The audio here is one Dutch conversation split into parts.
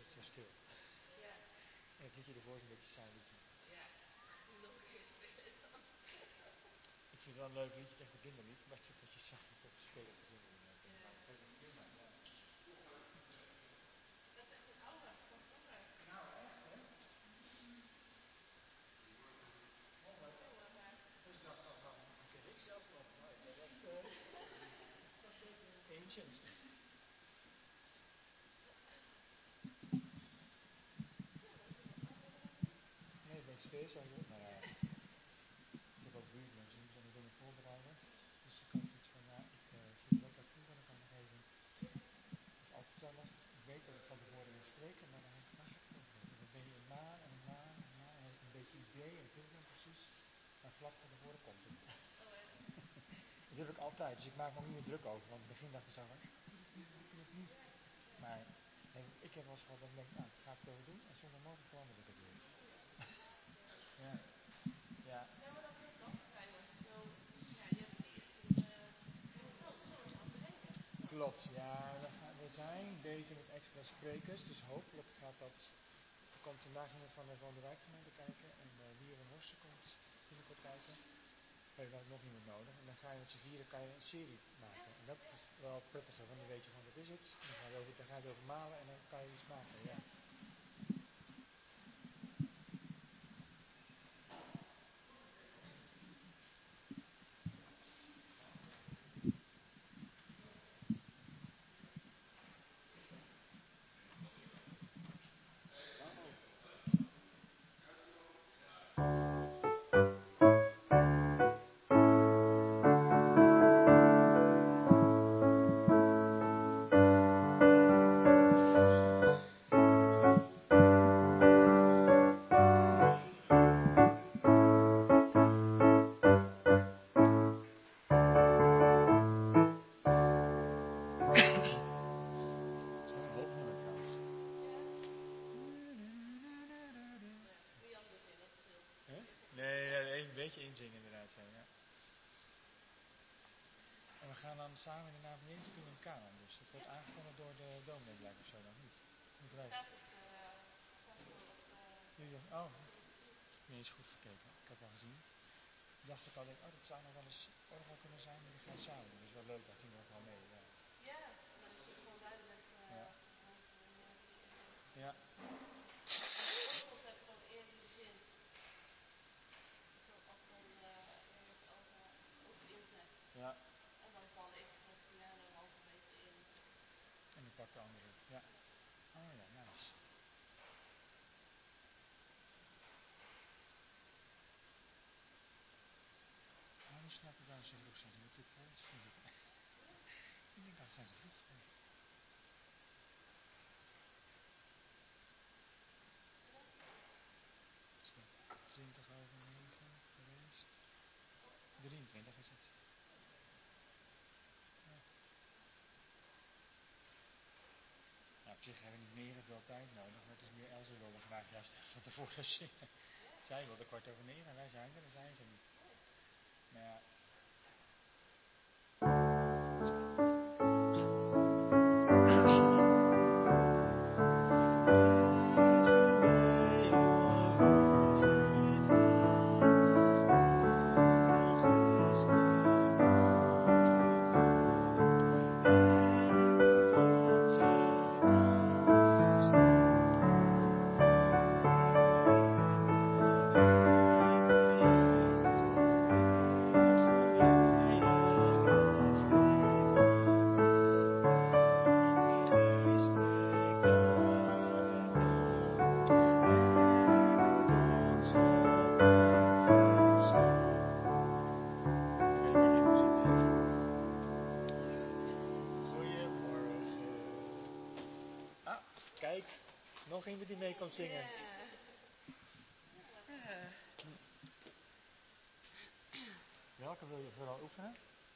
zo stil. Ja. En het liedje ervoor is een beetje saai liedje. Ja. Nog eens spelen dan. Ik vind het wel een leuk liedje, echt een kinderlied, maar het is een beetje saai om te spelen te zingen. Ja. Maar het is prima, ja. Dat is echt een oude van vroeger. Nou, echt hè? Goedemorgen. Dus ik dacht van, die ken ik zelfs nog. Nou, ik ben echt, dat is ancient. Nee, het is sfeer, zeg je. Maar ik heb ook buurtmensen die zijn dingen voorbereiden. Dus ik had iets van, ik zie wel dat goed en dan kan ik nog even. Het is altijd zo lastig. Ik weet dat ik van tevoren wil spreken, maar dan ga ik het over. Dan ben je een maan en dan heb ik een beetje idee en ik weet het dan precies. Maar vlak van tevoren komt het. Oh, echt? Dat heb ik altijd, dus ik maak me niet meer druk over. Want in het begin dacht ik zo van, niet. Maar ik heb wel eens gehad dat ik denk, nou, ik ga het over doen en zondagmorgen verander ik het weer. Ja. Ja. Ja, maar dat is heel grappig zijn als je zo, ja, je moet zo snel bedenken. Klopt, ja, we zijn bezig met extra sprekers, dus hopelijk gaat dat. Er komt vandaag iemand van de wijkgemeente kijken en hier in Horsten komt binnenkort kijken. We hebben nog niemand nodig en dan ga je met z'n vieren kan je een serie maken. En dat is wel prettiger, want dan weet je van wat is het. Dan ga je over malen en dan kan je iets maken, ja. Inzingen inderdaad, ja. En we gaan dan samen in de naam van Jezus doen in Kanan. Dus het wordt aangevonden door de dominee blijkt of zo dan niet. Staat het oh, niet eens goed gekeken. Ik heb het al gezien. Dacht ik al, dat zou nog wel eens orgel kunnen zijn, maar die gaan samen. Dus wel leuk, dat ging er ook wel mee. Ja, ja, en dan is het gewoon duidelijk ja. Ja. De orgels hebben gewoon één die begint. Zoals dan heeft Elsa ook inzet. Ja. En dan val ik met piano halverwege in. En dan pakt de andere. Ja. Oh ja, nice. Nu snap ik waarom ze vroeg zijn. Ze moeten natuurlijk vol zien. Ik denk dat zijn ze vroeg. Is dat 20 over 9 geweest? 23 is het. Ja. Nou, op zich hebben we niet meer veel tijd nodig, maar het is meer Elsa wilde graag juist van tevoren zingen. Zij wilde 9:15 en wij zijn er, dan zijn ze niet. Maar ja. Nog iemand die mee komt zingen. Welke wil je vooral oefenen?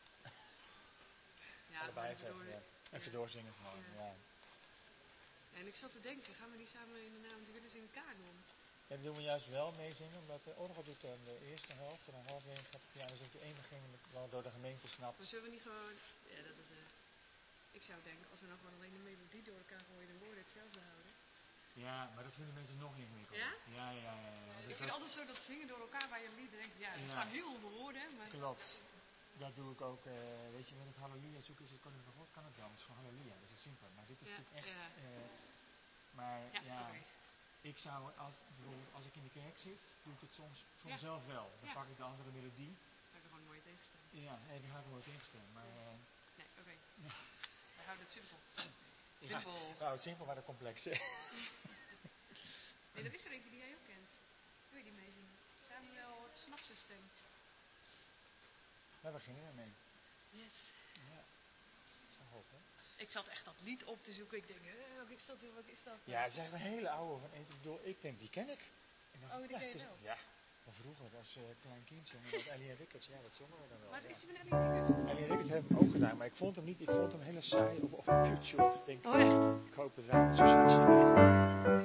Ja, allebei even doorzingen gewoon. Ja. En ik zat te denken, gaan we die samen in de naam die willen zingen kanon? Ja, dat doen we juist wel meezingen, omdat de orgel doet de eerste helft en dan halverwege gaat het piano, zodat je één begin wel door de gemeente snapt. Maar zullen we niet gewoon, ja dat is ik zou denken, als we nou gewoon alleen de melodie door elkaar gooien, de woorden hetzelfde houden. Ja, maar dat vinden mensen nog ingewikkelder. Ja? Ja. Ik vind altijd zo dat zingen door elkaar bij een lied. Denk ik, ja, er staan heel veel woorden. Maar... Klopt. Dat doe ik ook, weet je, met het halleluja zoeken is het koning van God, kan het wel. Het is gewoon halleluja, dat is het simpel. Maar dit is natuurlijk echt, maar okay. Ik zou, bijvoorbeeld als ik in de kerk zit, doe ik het soms voor mezelf wel. Dan pak ik de andere melodie. Ga ik er gewoon mooi tegenstemmen. Ja, die ga ik er mooi tegenstemmen. Maar, nee, oké. We houden het simpel. Simpel. We houden het simpel, maar dat complex. Nee, er is er eentje die jij ook kent. Wil je die meezingen? Samuel, s'nachts een stem. Daar beginnen we mee. Yes. Ja, dat is wel goed, hè? Ik zat echt dat lied op te zoeken. Ik denk, wat is dat? Ja, het is echt een hele oude van ik denk, die ken ik. Dacht, die ken je wel? Ja, van vroeger als klein kind zongen we Ellie en Ricketts. Ja, dat zongen we dan wel. Maar is die van Ellie Ricketts? Ellie Ricketts hebben we ook gedaan, maar ik vond hem niet. Ik vond hem hele saai op YouTube. Ik denk, echt? Ik hoop dat wij het zo zullen zien.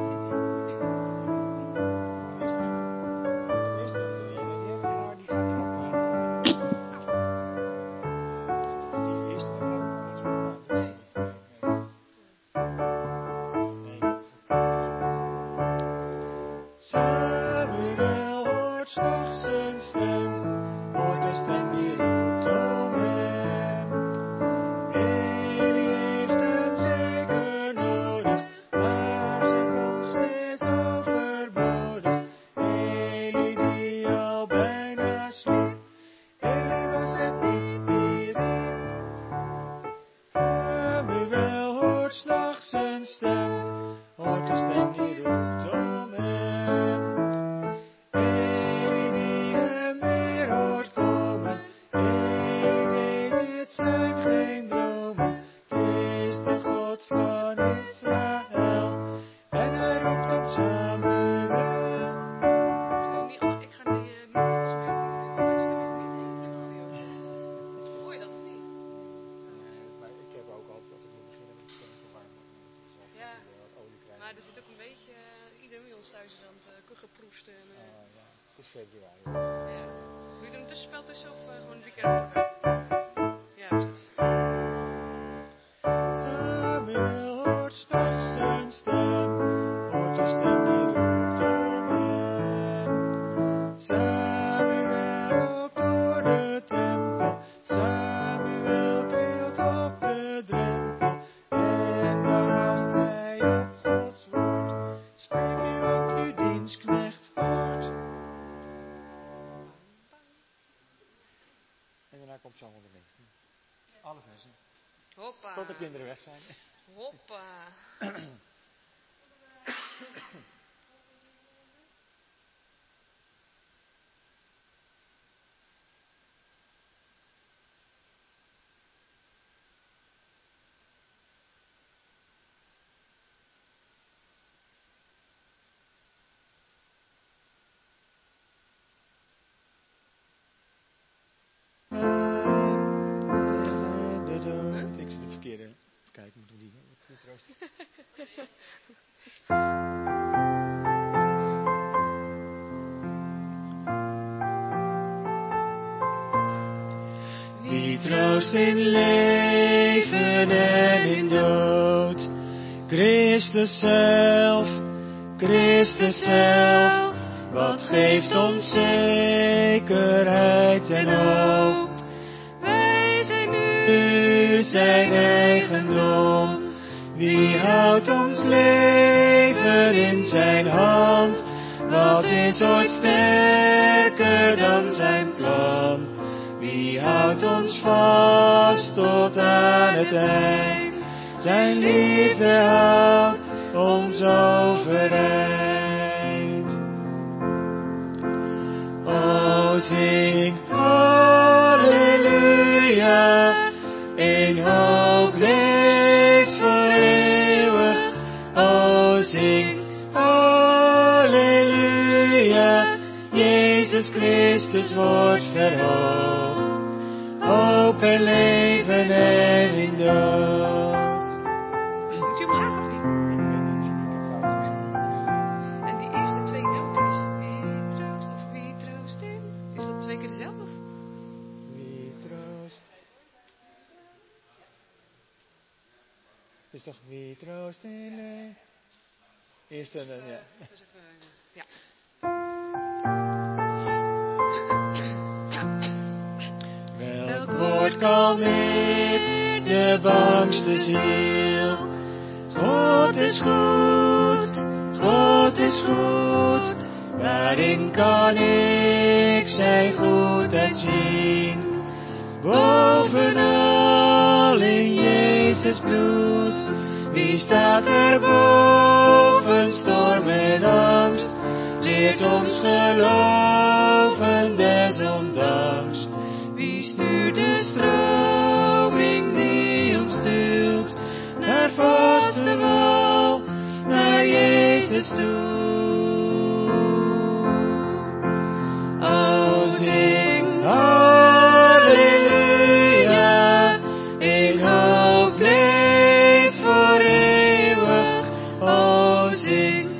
Alle versen. Hoppa. Tot de kinderen weg zijn. Hoppa. Ik zit het verkeerde. Even kijken, moeten we die troosten. Wie troost in leven en in dood? Christus zelf, wat geeft ons zekerheid en hoop? Wij zijn nu zijn eigendom. Wie houdt ons leven in zijn hand? Wat is ooit sterker dan zijn plan? Wie houdt ons vast tot aan het eind? Zijn liefde houdt ons overeind. O zing halleluja, in hoop leeft voor eeuwig. O zing halleluja, Jezus Christus wordt verhoogd. Hoop en leven en in dood. Moet je hem af of niet? En die eerste twee noten is wie troost in? Is dat twee keer dezelfde? Wie troost? Het is toch wie troost in? Eerst een, ja. Dat is even, ja. Welk woord kalmeert de bangste ziel? God is goed, God is goed. Waarin kan ik zijn goedheid zien? Bovenal in Jezus bloed. Wie staat er boven storm en angst? Leert ons geloven desondanks. Wie stuurt de stroming die ons stuurt naar vaste wal, naar Jezus toe? O zing halleluja, in hoop leeft voor eeuwig. O zing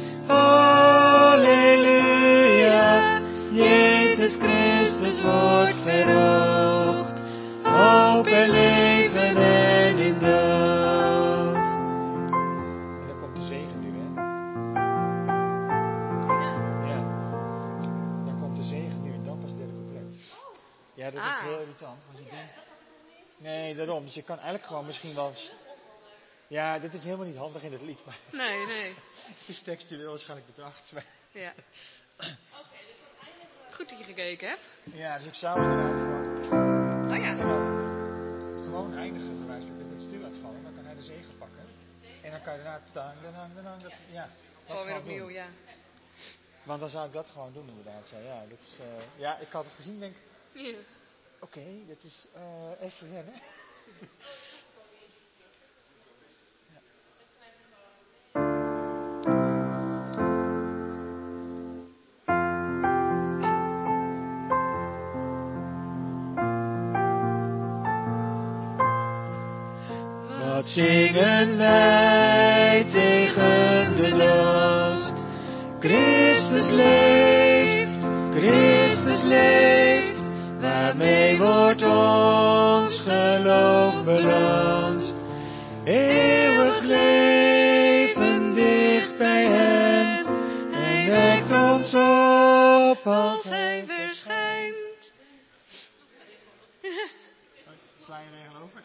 halleluja, Jezus Christus wordt verhoogd, hoop en leven en in dood. En dan komt de zegen nu, hè? Ja. Dan komt de zegen nu en dan pas het derde couplet. Ja, dat is heel irritant. Want je denkt... Nee, daarom. Dus je kan eigenlijk gewoon misschien wel... Ja, dit is helemaal niet handig in het lied, maar... Nee, nee. Het is textueel waarschijnlijk bedacht. Ja. Goed dat je gekeken hebt. Ja, dus ik zou inderdaad gewoon... Oh ja. Gewoon eindigen, bij wijze van dat het stil laat vallen. Dan kan hij de zegen pakken. En dan kan je daarna... Ja, Gewoon weer gewoon opnieuw, doen. ja. Want dan zou ik dat gewoon doen inderdaad. Ja, dat is, ja, ik had het gezien denk ik... Ja. Oké, dit is even wennen. Wat zingen wij tegen de dood? Christus leeft, Christus leeft. Waarmee wordt ons geloof beloond? Eeuwig leven dicht bij hem. En wekt ons op als hij verschijnt. Sla je regel over?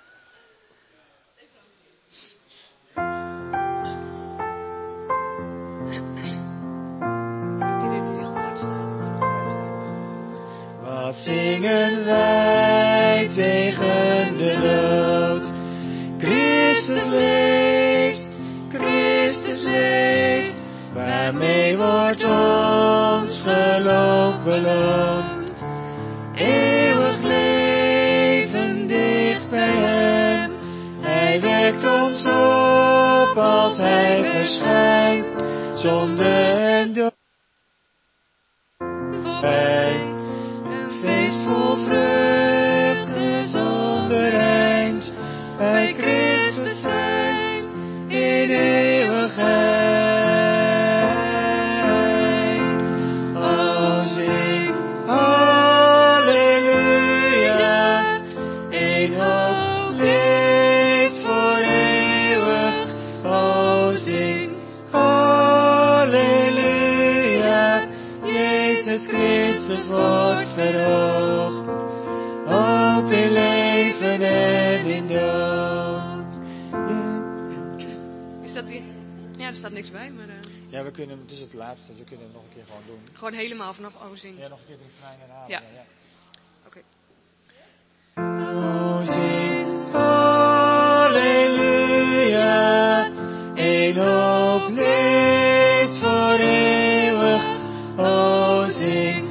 Wat zingen wij tegen de dood? Christus leeft, Christus leeft. Waarmee wordt ons geloof beloond? Eeuwig leven dicht bij hem. Hij wekt ons op als hij verschijnt. Zonde en dood. Een feest vol vreugde zonder eind. Bij Christus zijn in eeuwigheid. O zing halleluja. Eén hoop leeft voor eeuwig. O zing halleluja. Jezus Christus wordt verhoogd. Hoop in leven en in dood. Is dat die? Ja, er staat niks bij, maar... Ja, we kunnen, het is het laatste, dus we kunnen het nog een keer gewoon doen. Gewoon helemaal vanaf O zing. Ja, nog een keer de refrein herhalen. Ja. Ja. Oké. O zing halleluja. Eén hoop leeft voor eeuwig. O zing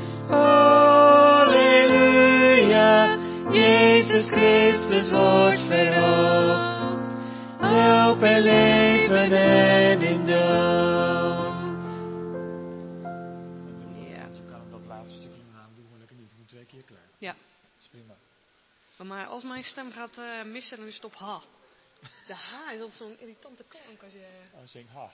halleluja. Jezus Christus wordt verhoogd. Hoop en leven en in dood. Ja. Je kan hem dat laatste stukje naam doen, maar lekker niet. Gewoon 2 keer klaar. Ja. Dat is prima. Maar als mijn stem gaat missen, dan is het op H. De H is altijd zo'n irritante klank als je... Oh, zing ha.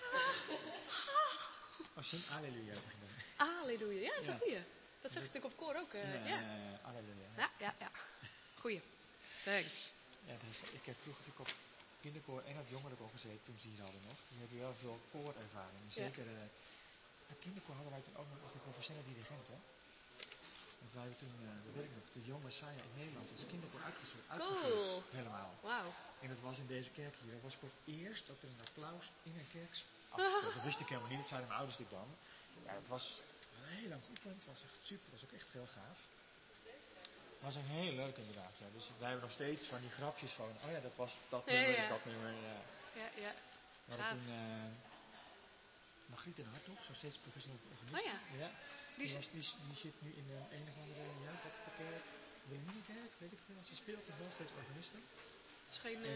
Oh, zing halleluja. Halleluja. Ja, dat is een Ja. goeie. Dat zegt natuurlijk op koor ook. Ja. Halleluja. Ja, ja, ja. Goeie. Thanks. Ja, ik heb vroeger natuurlijk op kinderkoor en het jongerenkoor gezeten toen ze hier hadden nog. Die hebben wel veel koorervaring. En zeker het kinderkoor hadden wij toen ook nog als de professionele dirigenten. Want wij hebben toen, dat weet ik nog, de jonge Messiah in Nederland als kinderkoor uitgevoerd. Cool. Helemaal. Wauw. En dat was in deze kerk hier. Dat was voor het eerst dat er een applaus in een kerk afspeelde. Dat wist ik helemaal niet. Dat zeiden mijn ouders dit dan. Ja, dat was heel lang geoefend. Het was echt super. Dat was ook echt heel gaaf. Dat was heel leuk inderdaad. Ja. Dus wij hebben nog steeds van die grapjes van, oh ja, dat was dat nummer, dat nummer. Ja. Ja. We hadden toen Margriet en Hartog, zo steeds professioneel organist. Oh ja. Ja. Die zit nu in een of andere, wat voor kerk, Wilhelminakerk, weet ik veel. Ze speelt nog wel steeds organisten. Het is geen...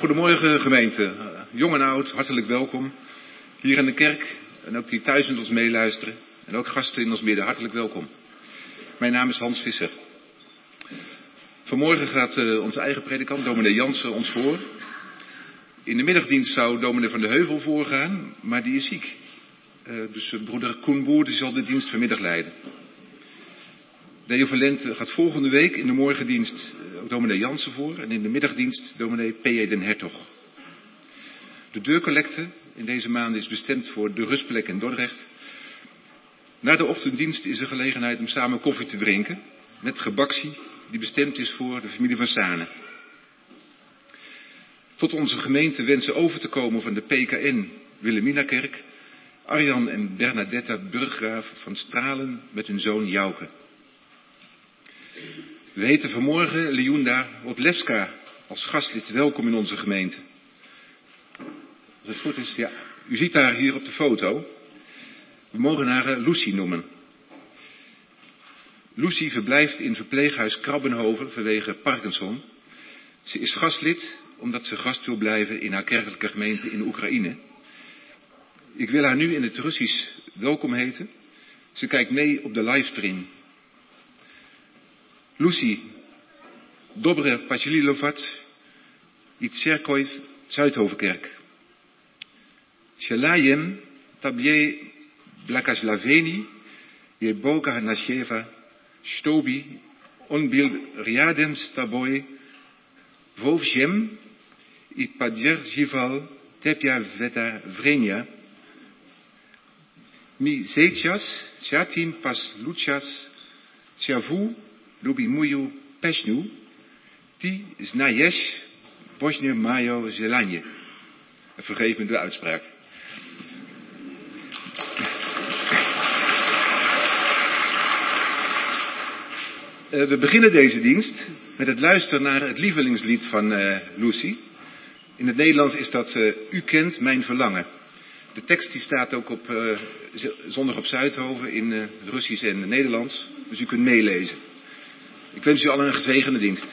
Goedemorgen gemeente, jong en oud, hartelijk welkom. Hier in de kerk en ook die thuis met ons meeluisteren. En ook gasten in ons midden, hartelijk welkom. Mijn naam is Hans Visser. Vanmorgen gaat onze eigen predikant, dominee Jansen, ons voor. In de middagdienst zou dominee Van de Heuvel voorgaan, maar die is ziek. Dus broeder Koen Boer die zal de dienst vanmiddag leiden. Deo Valente gaat volgende week in de morgendienst dominee Jansen voor en in de middagdienst dominee P.J. den Hertog. De deurcollecte in deze maand is bestemd voor de rustplek in Dordrecht. Na de ochtenddienst is er gelegenheid om samen koffie te drinken met gebaksie die bestemd is voor de familie van Sane. Tot onze gemeente wensen over te komen van de PKN Wilhelminakerk Arjan en Bernadetta Burggraaf van Stralen met hun zoon Jouke. We heten vanmorgen Liunda Otlewska als gastlid welkom in onze gemeente. Als het goed is, ja. U ziet haar hier op de foto. We mogen haar Lucy noemen. Lucy verblijft in verpleeghuis Krabbenhoven vanwege Parkinson. Ze is gastlid omdat ze gast wil blijven in haar kerkelijke gemeente in Oekraïne. Ik wil haar nu in het Russisch welkom heten. Ze kijkt mee op de livestream. Lucy, dobre pachililovat, Itserkoiv, Zuidhovenkerk. Shalajem, tabje blakaslaveni, je boka nasheva, stobi, onbil riadem staboy, vovjem, I padjerjival, tepja veta vrenia, mi zeitjas, sjatin pas luchas, sjavu, lubimuju pesnu, ti znajesh, Bosnië Majo Zelanje. Vergeef me de uitspraak. We beginnen deze dienst met het luisteren naar het lievelingslied van Lucy. In het Nederlands is dat U kent mijn verlangen. De tekst die staat ook op zondag op Zuidhoven in Russisch en Nederlands. Dus u kunt meelezen. Ik wens u allen een gezegende dienst.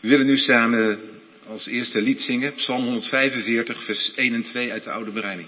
We willen nu samen als eerste lied zingen, Psalm 145, vers 1 en 2 uit de Oude Berijming.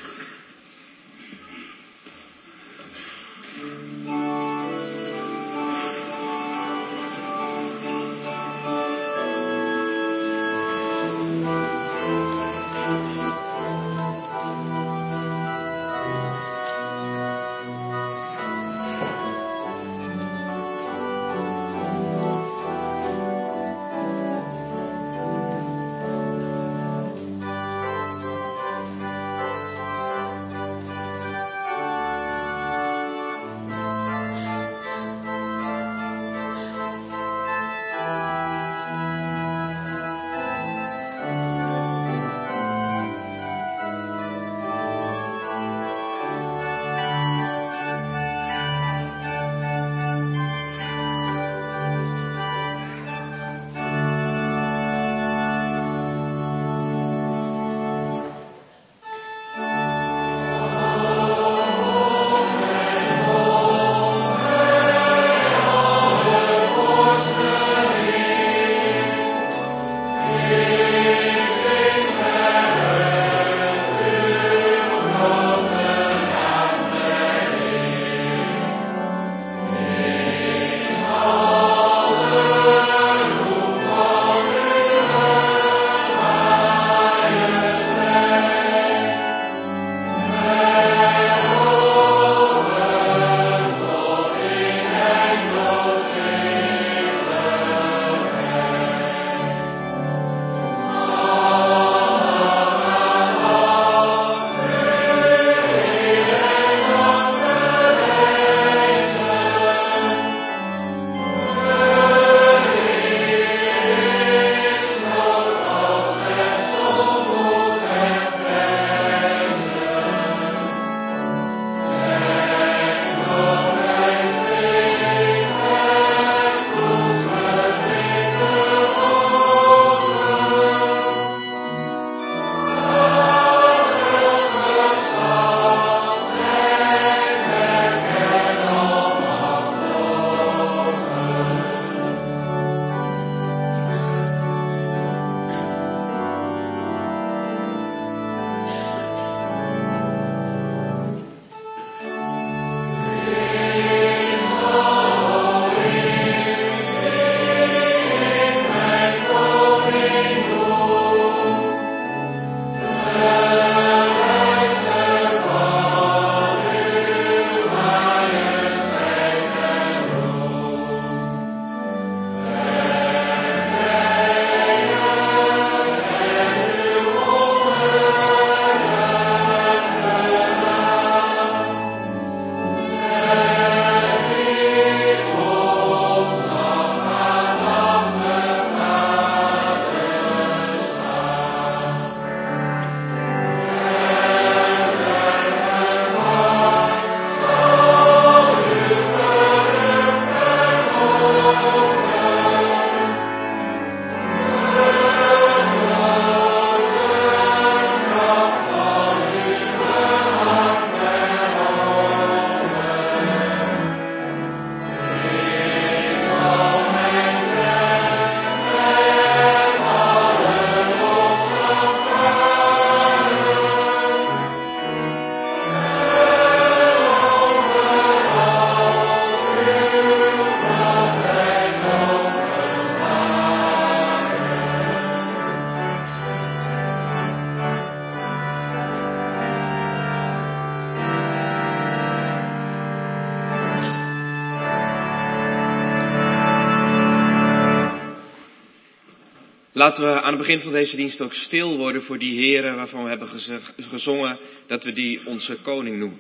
Laten we aan het begin van deze dienst ook stil worden voor die Heere waarvan we hebben gezongen dat we die onze koning noemen.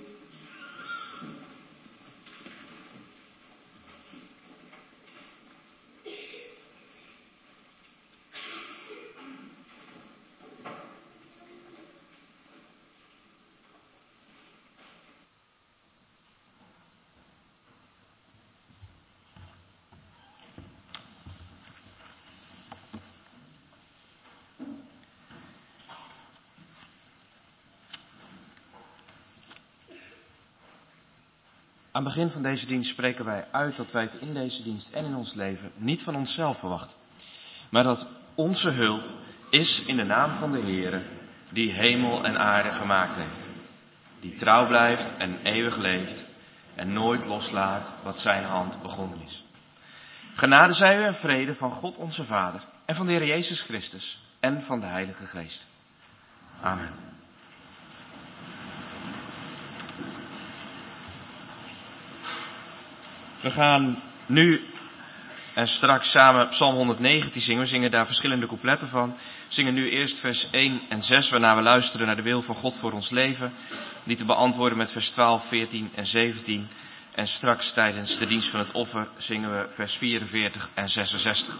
Aan het begin van deze dienst spreken wij uit dat wij het in deze dienst en in ons leven niet van onszelf verwachten, maar dat onze hulp is in de naam van de Heere, die hemel en aarde gemaakt heeft, die trouw blijft en eeuwig leeft en nooit loslaat wat zijn hand begonnen is. Genade zij u en vrede van God onze Vader en van de Heer Jezus Christus en van de Heilige Geest. Amen. We gaan nu en straks samen Psalm 119 zingen. We zingen daar verschillende coupletten van. We zingen nu eerst vers 1 en 6, waarna we luisteren naar de wil van God voor ons leven. Die te beantwoorden met vers 12, 14 en 17. En straks tijdens de dienst van het offer zingen we vers 44 en 66.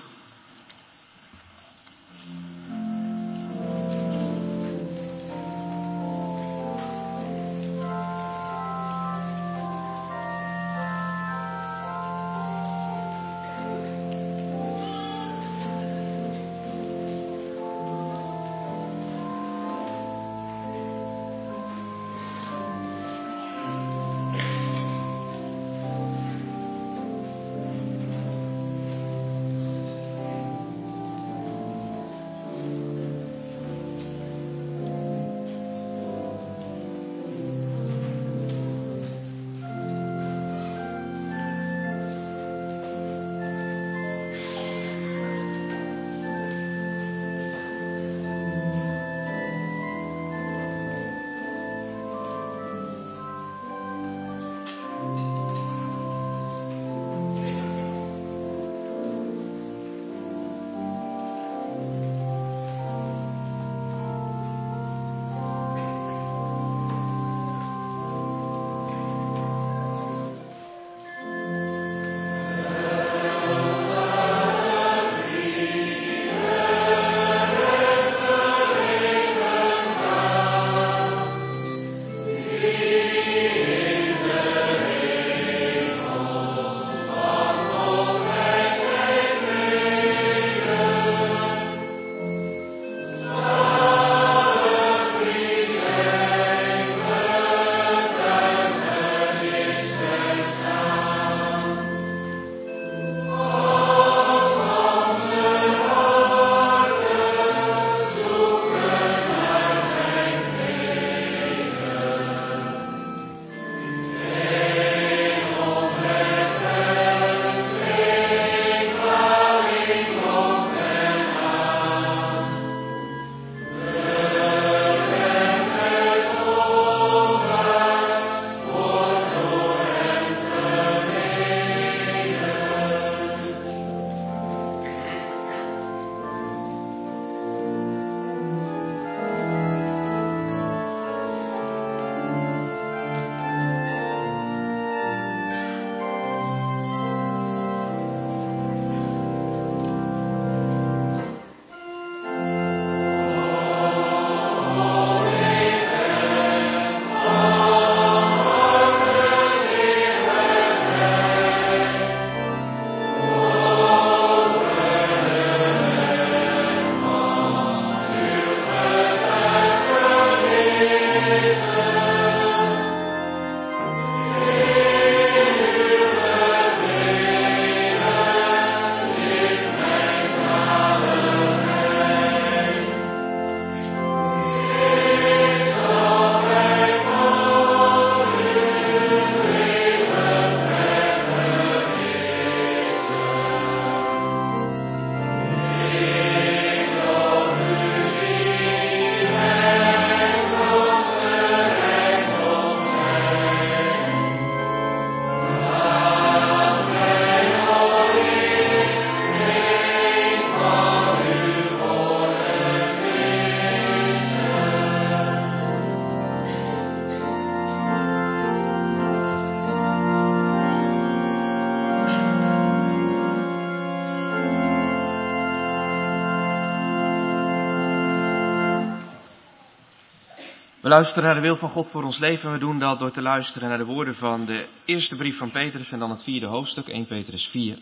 We luisteren naar de wil van God voor ons leven en we doen dat door te luisteren naar de woorden van de eerste brief van Petrus en dan het 4e hoofdstuk, 1 Petrus 4.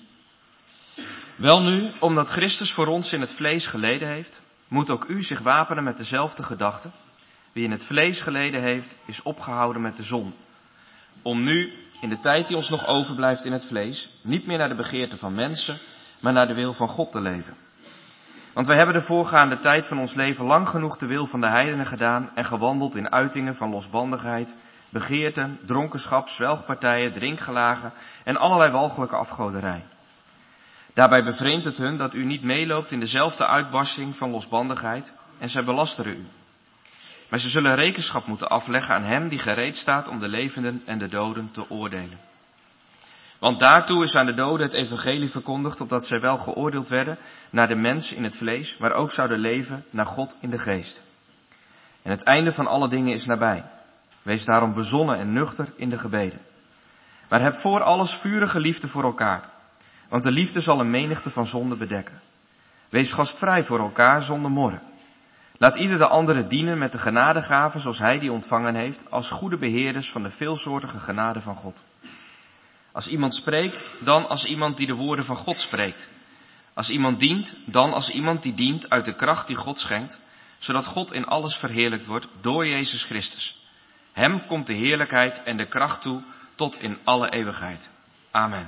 Welnu, omdat Christus voor ons in het vlees geleden heeft, moet ook u zich wapenen met dezelfde gedachten. Wie in het vlees geleden heeft, is opgehouden met de zon. Om nu, in de tijd die ons nog overblijft in het vlees, niet meer naar de begeerte van mensen, maar naar de wil van God te leven. Want wij hebben de voorgaande tijd van ons leven lang genoeg de wil van de heidenen gedaan en gewandeld in uitingen van losbandigheid, begeerten, dronkenschap, zwelgpartijen, drinkgelagen en allerlei walgelijke afgoderij. Daarbij bevreemdt het hun dat u niet meeloopt in dezelfde uitbarsting van losbandigheid en zij belasteren u. Maar ze zullen rekenschap moeten afleggen aan hem die gereed staat om de levenden en de doden te oordelen. Want daartoe is aan de doden het evangelie verkondigd, opdat zij wel geoordeeld werden naar de mens in het vlees, maar ook zouden leven naar God in de geest. En het einde van alle dingen is nabij. Wees daarom bezonnen en nuchter in de gebeden. Maar heb voor alles vurige liefde voor elkaar, want de liefde zal een menigte van zonden bedekken. Wees gastvrij voor elkaar zonder morren. Laat ieder de andere dienen met de genadegaven zoals hij die ontvangen heeft, als goede beheerders van de veelsoortige genade van God. Als iemand spreekt, dan als iemand die de woorden van God spreekt. Als iemand dient, dan als iemand die dient uit de kracht die God schenkt, zodat God in alles verheerlijkt wordt door Jezus Christus. Hem komt de heerlijkheid en de kracht toe tot in alle eeuwigheid. Amen.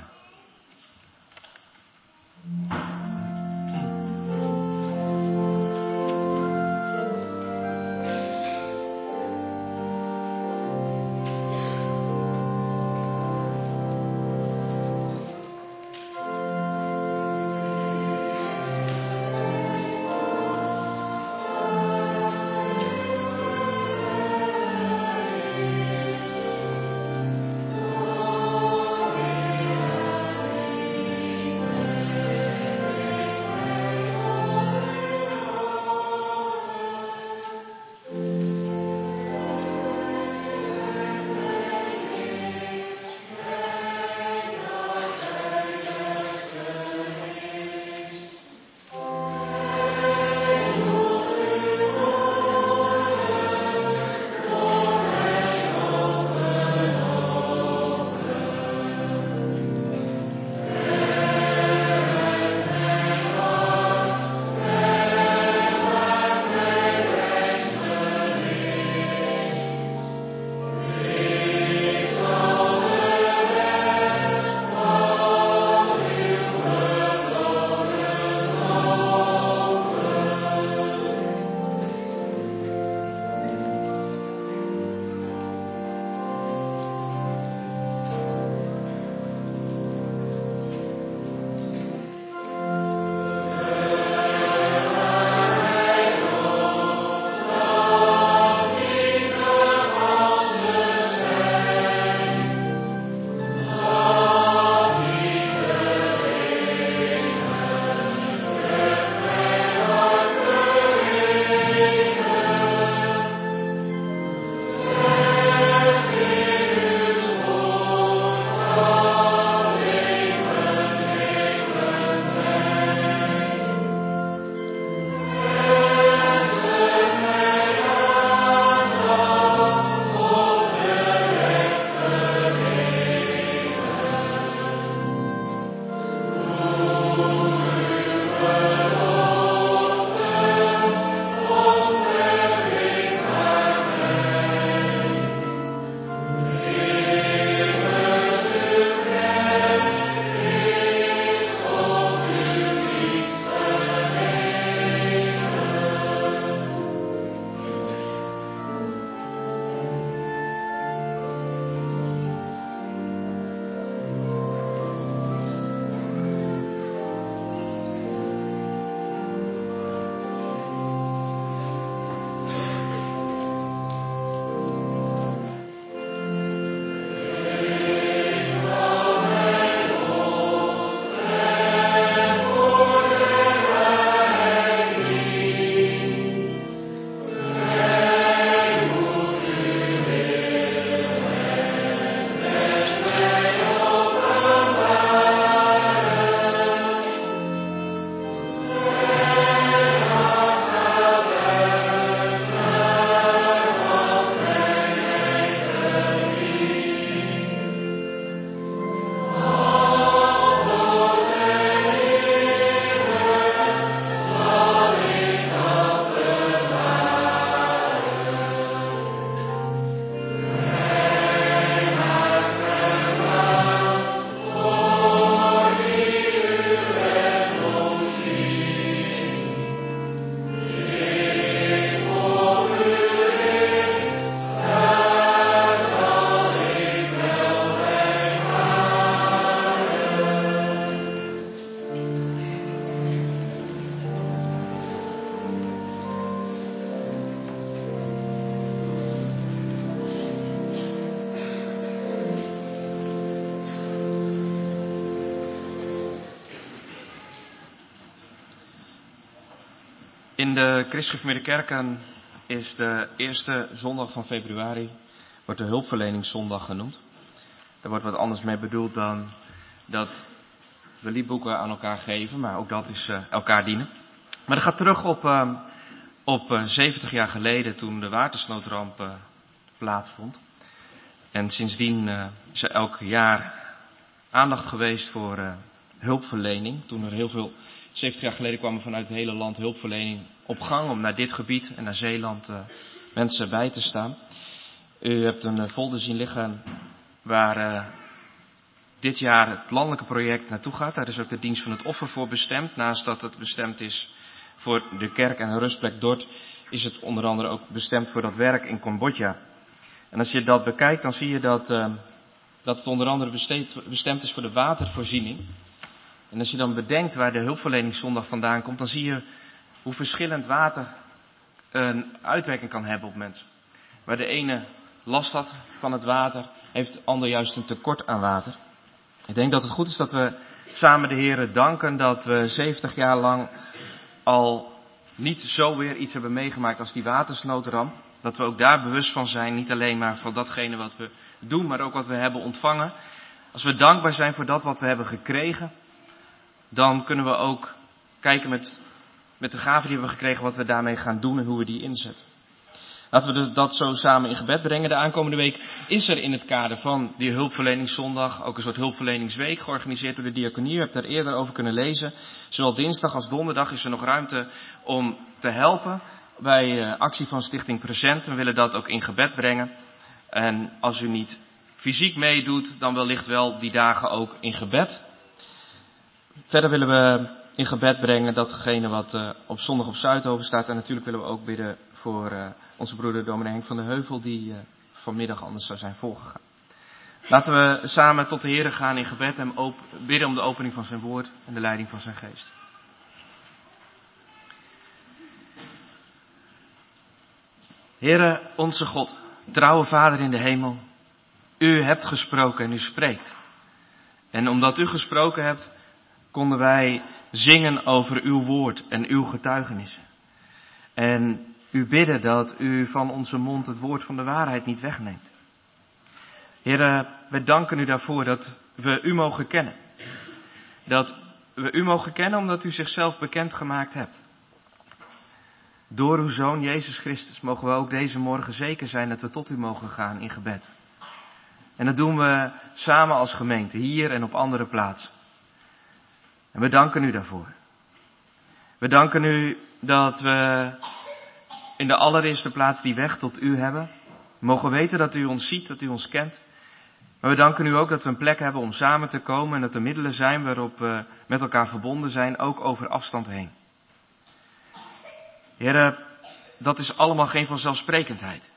In de christelijk kerken is de eerste zondag van februari, wordt de hulpverleningszondag genoemd. Daar wordt wat anders mee bedoeld dan dat we liedboeken aan elkaar geven, maar ook dat is elkaar dienen. Maar dat gaat terug op 70 jaar geleden toen de watersnoodramp plaatsvond. En sindsdien is er elk jaar aandacht geweest voor hulpverlening. Toen er heel veel, 70 jaar geleden kwamen vanuit het hele land hulpverlening op gang om naar dit gebied en naar Zeeland mensen bij te staan. U hebt een folder zien liggen waar dit jaar het landelijke project naartoe gaat. Daar is ook de dienst van het offer voor bestemd. Naast dat het bestemd is voor de kerk en een rustplek Dort, is het onder andere ook bestemd voor dat werk in Cambodja. En als je dat bekijkt, dan zie je dat het onder andere bestemd is voor de watervoorziening. En als je dan bedenkt waar de hulpverleningszondag vandaan komt, dan zie je hoe verschillend water een uitwerking kan hebben op mensen. Waar de ene last had van het water, heeft de ander juist een tekort aan water. Ik denk dat het goed is dat we samen de Heere danken dat we 70 jaar lang al niet zo weer iets hebben meegemaakt als die watersnoodramp. Dat we ook daar bewust van zijn, niet alleen maar van datgene wat we doen, maar ook wat we hebben ontvangen. Als we dankbaar zijn voor dat wat we hebben gekregen, dan kunnen we ook kijken met de gaven die we hebben gekregen, wat we daarmee gaan doen en hoe we die inzetten. Laten we dat zo samen in gebed brengen. De aankomende week is er in het kader van die hulpverleningszondag ook een soort hulpverleningsweek georganiseerd door de diaconie. U hebt daar eerder over kunnen lezen. Zowel dinsdag als donderdag is er nog ruimte om te helpen bij actie van Stichting Present. We willen dat ook in gebed brengen. En als u niet fysiek meedoet, dan wellicht wel die dagen ook in gebed. Verder willen we in gebed brengen datgene wat op zondag op Zuidhoven staat. En natuurlijk willen we ook bidden voor onze broeder dominee Henk van der Heuvel, die vanmiddag anders zou zijn voorgegaan. Laten we samen tot de Heere gaan in gebed en bidden om de opening van zijn woord en de leiding van zijn geest. Heere, onze God, trouwe Vader in de hemel, u hebt gesproken en u spreekt. En omdat u gesproken hebt, konden wij zingen over uw woord en uw getuigenissen. En u bidden dat u van onze mond het woord van de waarheid niet wegneemt. Heere, wij danken u daarvoor dat we u mogen kennen. Dat we u mogen kennen omdat u zichzelf bekendgemaakt hebt. Door uw Zoon Jezus Christus mogen we ook deze morgen zeker zijn dat we tot u mogen gaan in gebed. En dat doen we samen als gemeente, hier en op andere plaatsen. En we danken u daarvoor. We danken u dat we in de allereerste plaats die weg tot u hebben. We mogen weten dat u ons ziet, dat u ons kent. Maar we danken u ook dat we een plek hebben om samen te komen en dat er middelen zijn waarop we met elkaar verbonden zijn, ook over afstand heen. Heren, dat is allemaal geen vanzelfsprekendheid.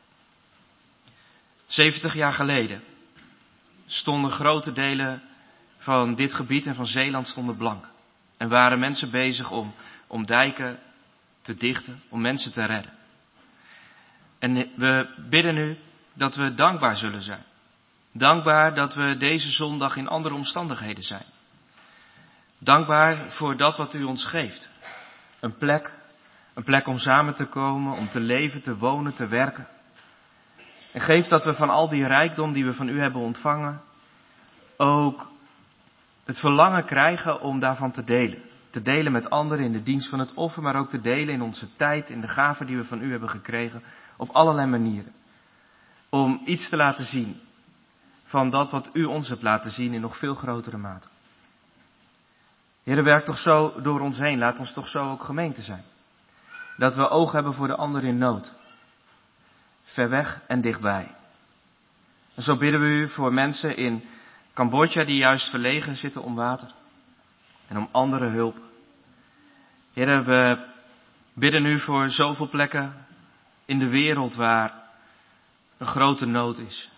70 jaar geleden stonden grote delen van dit gebied en van Zeeland stonden blank. En waren mensen bezig om dijken te dichten, om mensen te redden. En we bidden u dat we dankbaar zullen zijn. Dankbaar dat we deze zondag in andere omstandigheden zijn. Dankbaar voor dat wat u ons geeft. Een plek om samen te komen, om te leven, te wonen, te werken. En geef dat we van al die rijkdom die we van u hebben ontvangen, ook het verlangen krijgen om daarvan te delen. Te delen met anderen in de dienst van het offer, maar ook te delen in onze tijd, in de gaven die we van u hebben gekregen, op allerlei manieren. Om iets te laten zien van dat wat u ons hebt laten zien in nog veel grotere mate. Heere, werk toch zo door ons heen, laat ons toch zo ook gemeente zijn. Dat we oog hebben voor de ander in nood. Ver weg en dichtbij. En zo bidden we u voor mensen in Cambodja die juist verlegen zitten om water. En om andere hulp. Heere, we bidden u voor zoveel plekken in de wereld waar een grote nood is.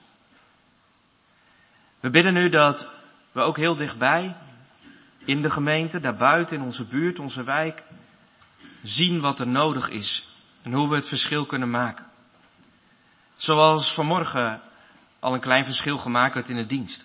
We bidden u dat we ook heel dichtbij, in de gemeente, daarbuiten, in onze buurt, onze wijk, zien wat er nodig is en hoe we het verschil kunnen maken. Zoals vanmorgen al een klein verschil gemaakt werd in de dienst.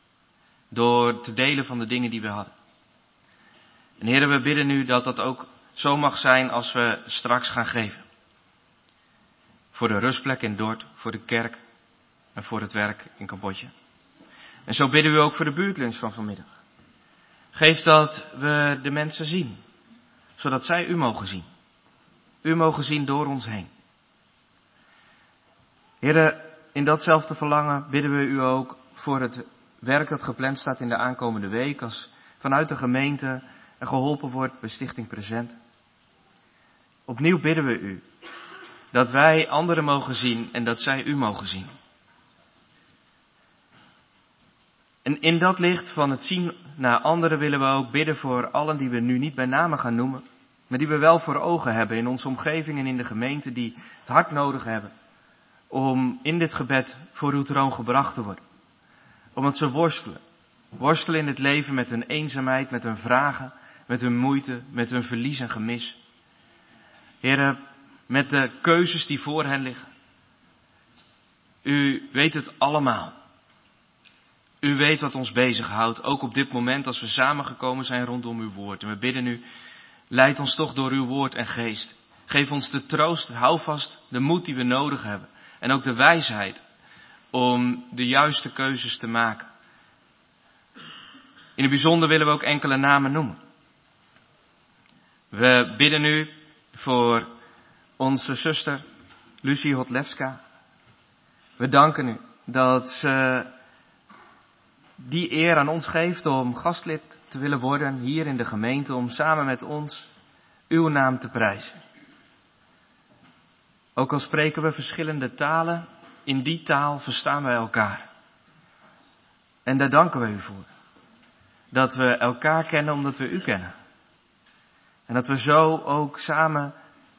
Door te delen van de dingen die we hadden. En Heere, we bidden u dat dat ook zo mag zijn als we straks gaan geven. Voor de rustplek in Dort, voor de kerk en voor het werk in Cambodja. En zo bidden we ook voor de buurtlunch van vanmiddag. Geef dat we de mensen zien, zodat zij u mogen zien. U mogen zien door ons heen. Heren, in datzelfde verlangen bidden we u ook voor het werk dat gepland staat in de aankomende week, als vanuit de gemeente er geholpen wordt bij Stichting Present. Opnieuw bidden we u dat wij anderen mogen zien en dat zij u mogen zien. En in dat licht van het zien naar anderen willen we ook bidden voor allen die we nu niet bij name gaan noemen, maar die we wel voor ogen hebben in onze omgeving en in de gemeente, die het hard nodig hebben om in dit gebed voor uw troon gebracht te worden. Omdat ze worstelen in het leven met hun eenzaamheid, met hun vragen, met hun moeite, met hun verlies en gemis. Heren, met de keuzes die voor hen liggen. U weet het allemaal. U weet wat ons bezighoudt, ook op dit moment als we samengekomen zijn rondom uw woord. En we bidden u, leid ons toch door uw woord en geest. Geef ons de troost, het houvast, de moed die we nodig hebben. En ook de wijsheid om de juiste keuzes te maken. In het bijzonder willen we ook enkele namen noemen. We bidden u voor onze zuster Lucie Hotlewska. We danken u dat ze die eer aan ons geeft om gastlid te willen worden hier in de gemeente, om samen met ons uw naam te prijzen. Ook al spreken we verschillende talen, in die taal verstaan wij elkaar. En daar danken we u voor. Dat we elkaar kennen omdat we u kennen. En dat we zo ook samen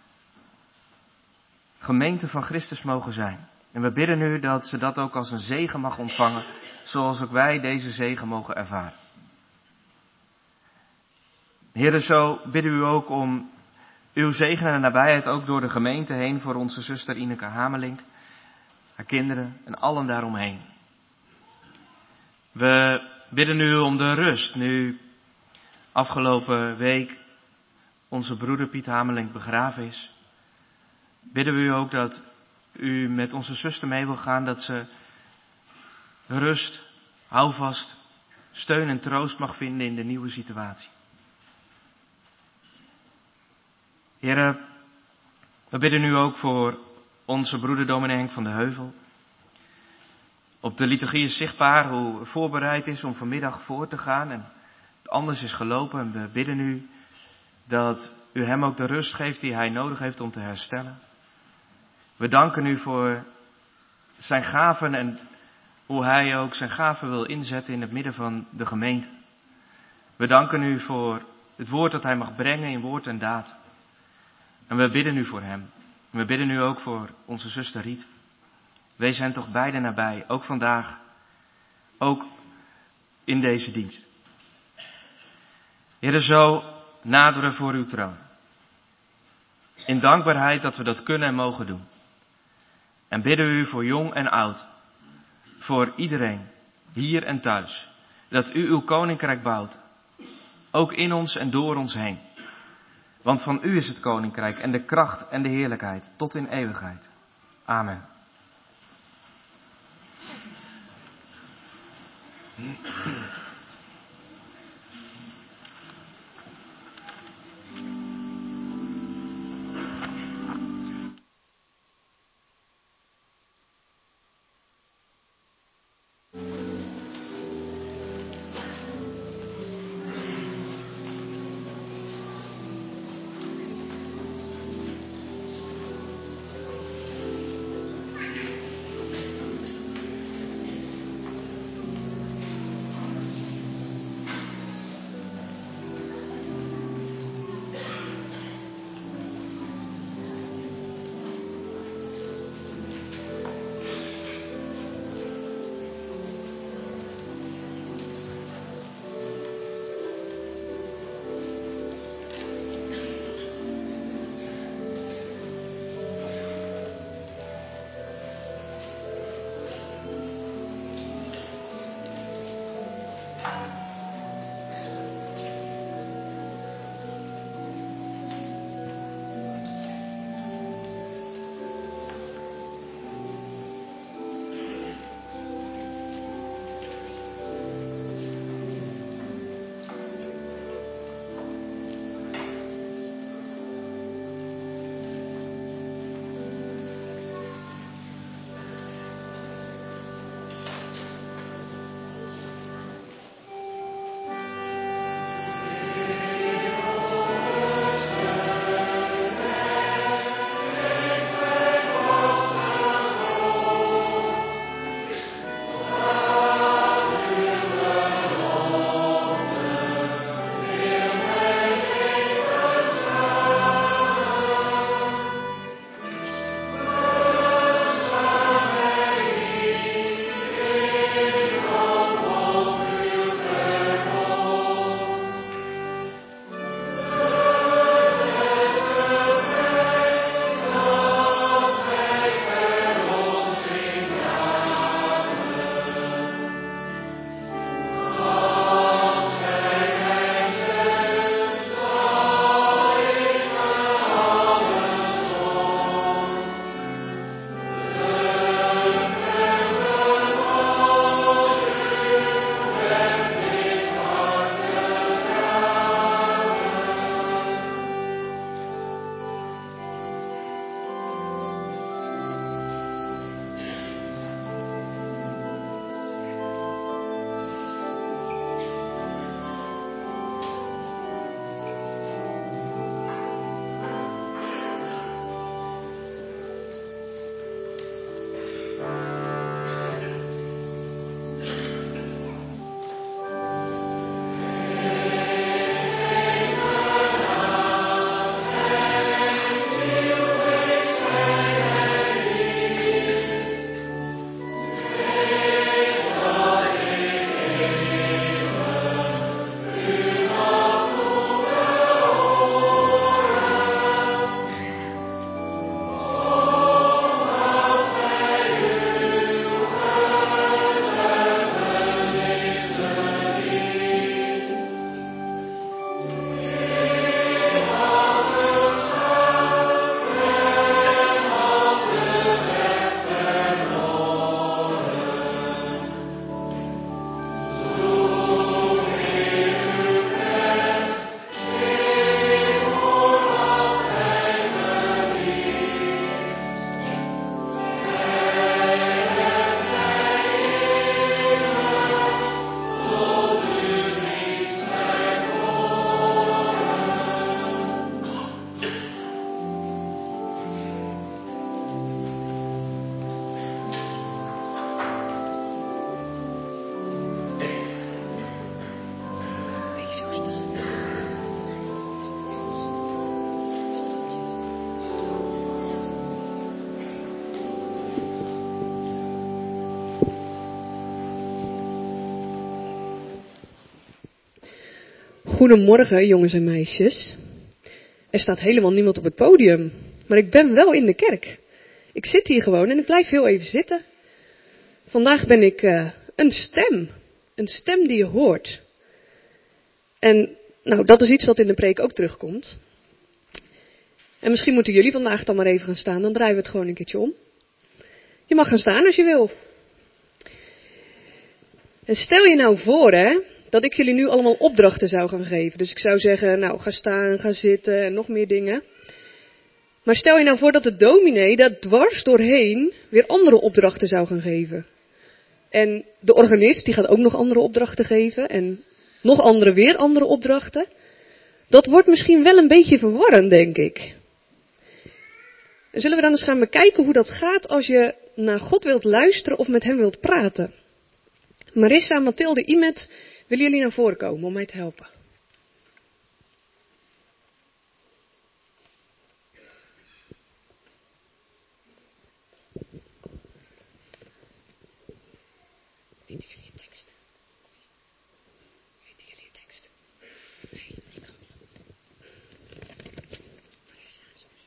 gemeente van Christus mogen zijn. En we bidden u dat ze dat ook als een zegen mag ontvangen, zoals ook wij deze zegen mogen ervaren. Heere, zo bidden we u ook om uw zegen en nabijheid ook door de gemeente heen voor onze zuster Ineke Hamelink, haar kinderen en allen daaromheen. We bidden u om de rust, nu afgelopen week onze broeder Piet Hamelink begraven is. Bidden we u ook dat u met onze zuster mee wil gaan, dat ze rust, houvast, steun en troost mag vinden in de nieuwe situatie. Heren, we bidden u ook voor onze broeder dominee Henk van de Heuvel. Op de liturgie is zichtbaar hoe voorbereid is om vanmiddag voor te gaan en het anders is gelopen. En we bidden u dat u hem ook de rust geeft die hij nodig heeft om te herstellen. We danken u voor zijn gaven en hoe hij ook zijn gaven wil inzetten in het midden van de gemeente. We danken u voor het woord dat hij mag brengen in woord en daad. En we bidden u voor hem. En we bidden u ook voor onze zuster Riet. Wees hen toch beiden nabij, ook vandaag, ook in deze dienst. Heere, zo naderen voor uw troon. In dankbaarheid dat we dat kunnen en mogen doen. En bidden u voor jong en oud, voor iedereen, hier en thuis, dat u uw koninkrijk bouwt, ook in ons en door ons heen. Want van u is het koninkrijk en de kracht en de heerlijkheid tot in eeuwigheid. Amen. Goedemorgen, jongens en meisjes. Er staat helemaal niemand op het podium, maar ik ben wel in de kerk. Ik zit hier gewoon en ik blijf heel even zitten. Vandaag ben ik een stem die je hoort. En nou, dat is iets wat in de preek ook terugkomt. En misschien moeten jullie vandaag dan maar even gaan staan, dan draaien we het gewoon een keertje om. Je mag gaan staan als je wil. En stel je nou voor, dat ik jullie nu allemaal opdrachten zou gaan geven. Dus ik zou zeggen, nou, ga staan, ga zitten en nog meer dingen. Maar stel je nou voor dat de dominee daar dwars doorheen weer andere opdrachten zou gaan geven. En de organist, die gaat ook nog andere opdrachten geven. En nog andere weer andere opdrachten. Dat wordt misschien wel een beetje verwarrend, denk ik. En zullen we dan eens gaan bekijken hoe dat gaat als je naar God wilt luisteren of met hem wilt praten. Marissa, Mathilde, Imet, willen jullie naar voren komen om mij te helpen? Weten jullie je tekst? Weten jullie je tekst? Nee, ik kan niet. Marissa,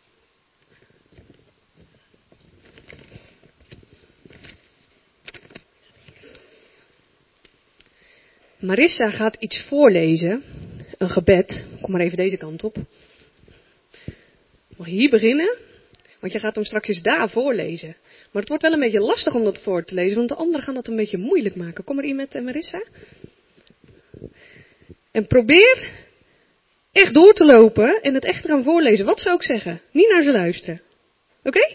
Marissa gaat iets voorlezen, een gebed. Kom maar even deze kant op. Mag je hier beginnen? Want je gaat hem straks daar voorlezen. Maar het wordt wel een beetje lastig om dat voor te lezen, want de anderen gaan dat een beetje moeilijk maken. Kom maar Imet en Marissa. En probeer echt door te lopen en het echt te gaan voorlezen. Wat ze ook zeggen. Niet naar ze luisteren. Oké?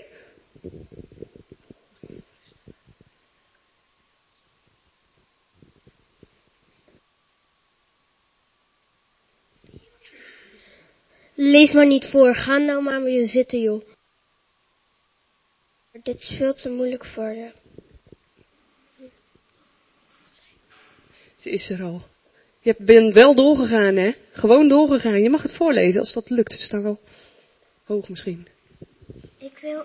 Lees maar niet voor, ga nou maar weer zitten, joh. Dit is veel te moeilijk voor je. Ze is er al. Je bent wel doorgegaan, hè? Gewoon doorgegaan. Je mag het voorlezen als dat lukt. Ze staan wel hoog misschien. Ik wil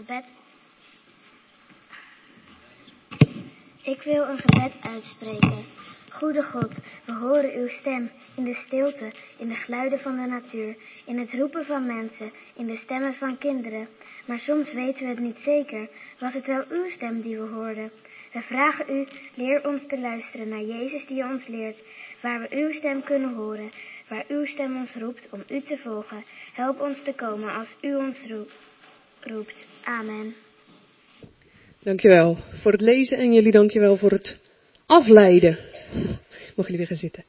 een gebed uitspreken. Goede God, we horen uw stem in de stilte, in de geluiden van de natuur, in het roepen van mensen, in de stemmen van kinderen. Maar soms weten we het niet zeker. Was het wel uw stem die we hoorden? We vragen u, leer ons te luisteren naar Jezus die ons leert, waar we uw stem kunnen horen, waar uw stem ons roept om u te volgen. Help ons te komen als u ons roept. Amen. Dankjewel voor het lezen en jullie dankjewel voor het afleiden. Mogen jullie weer gaan zitten.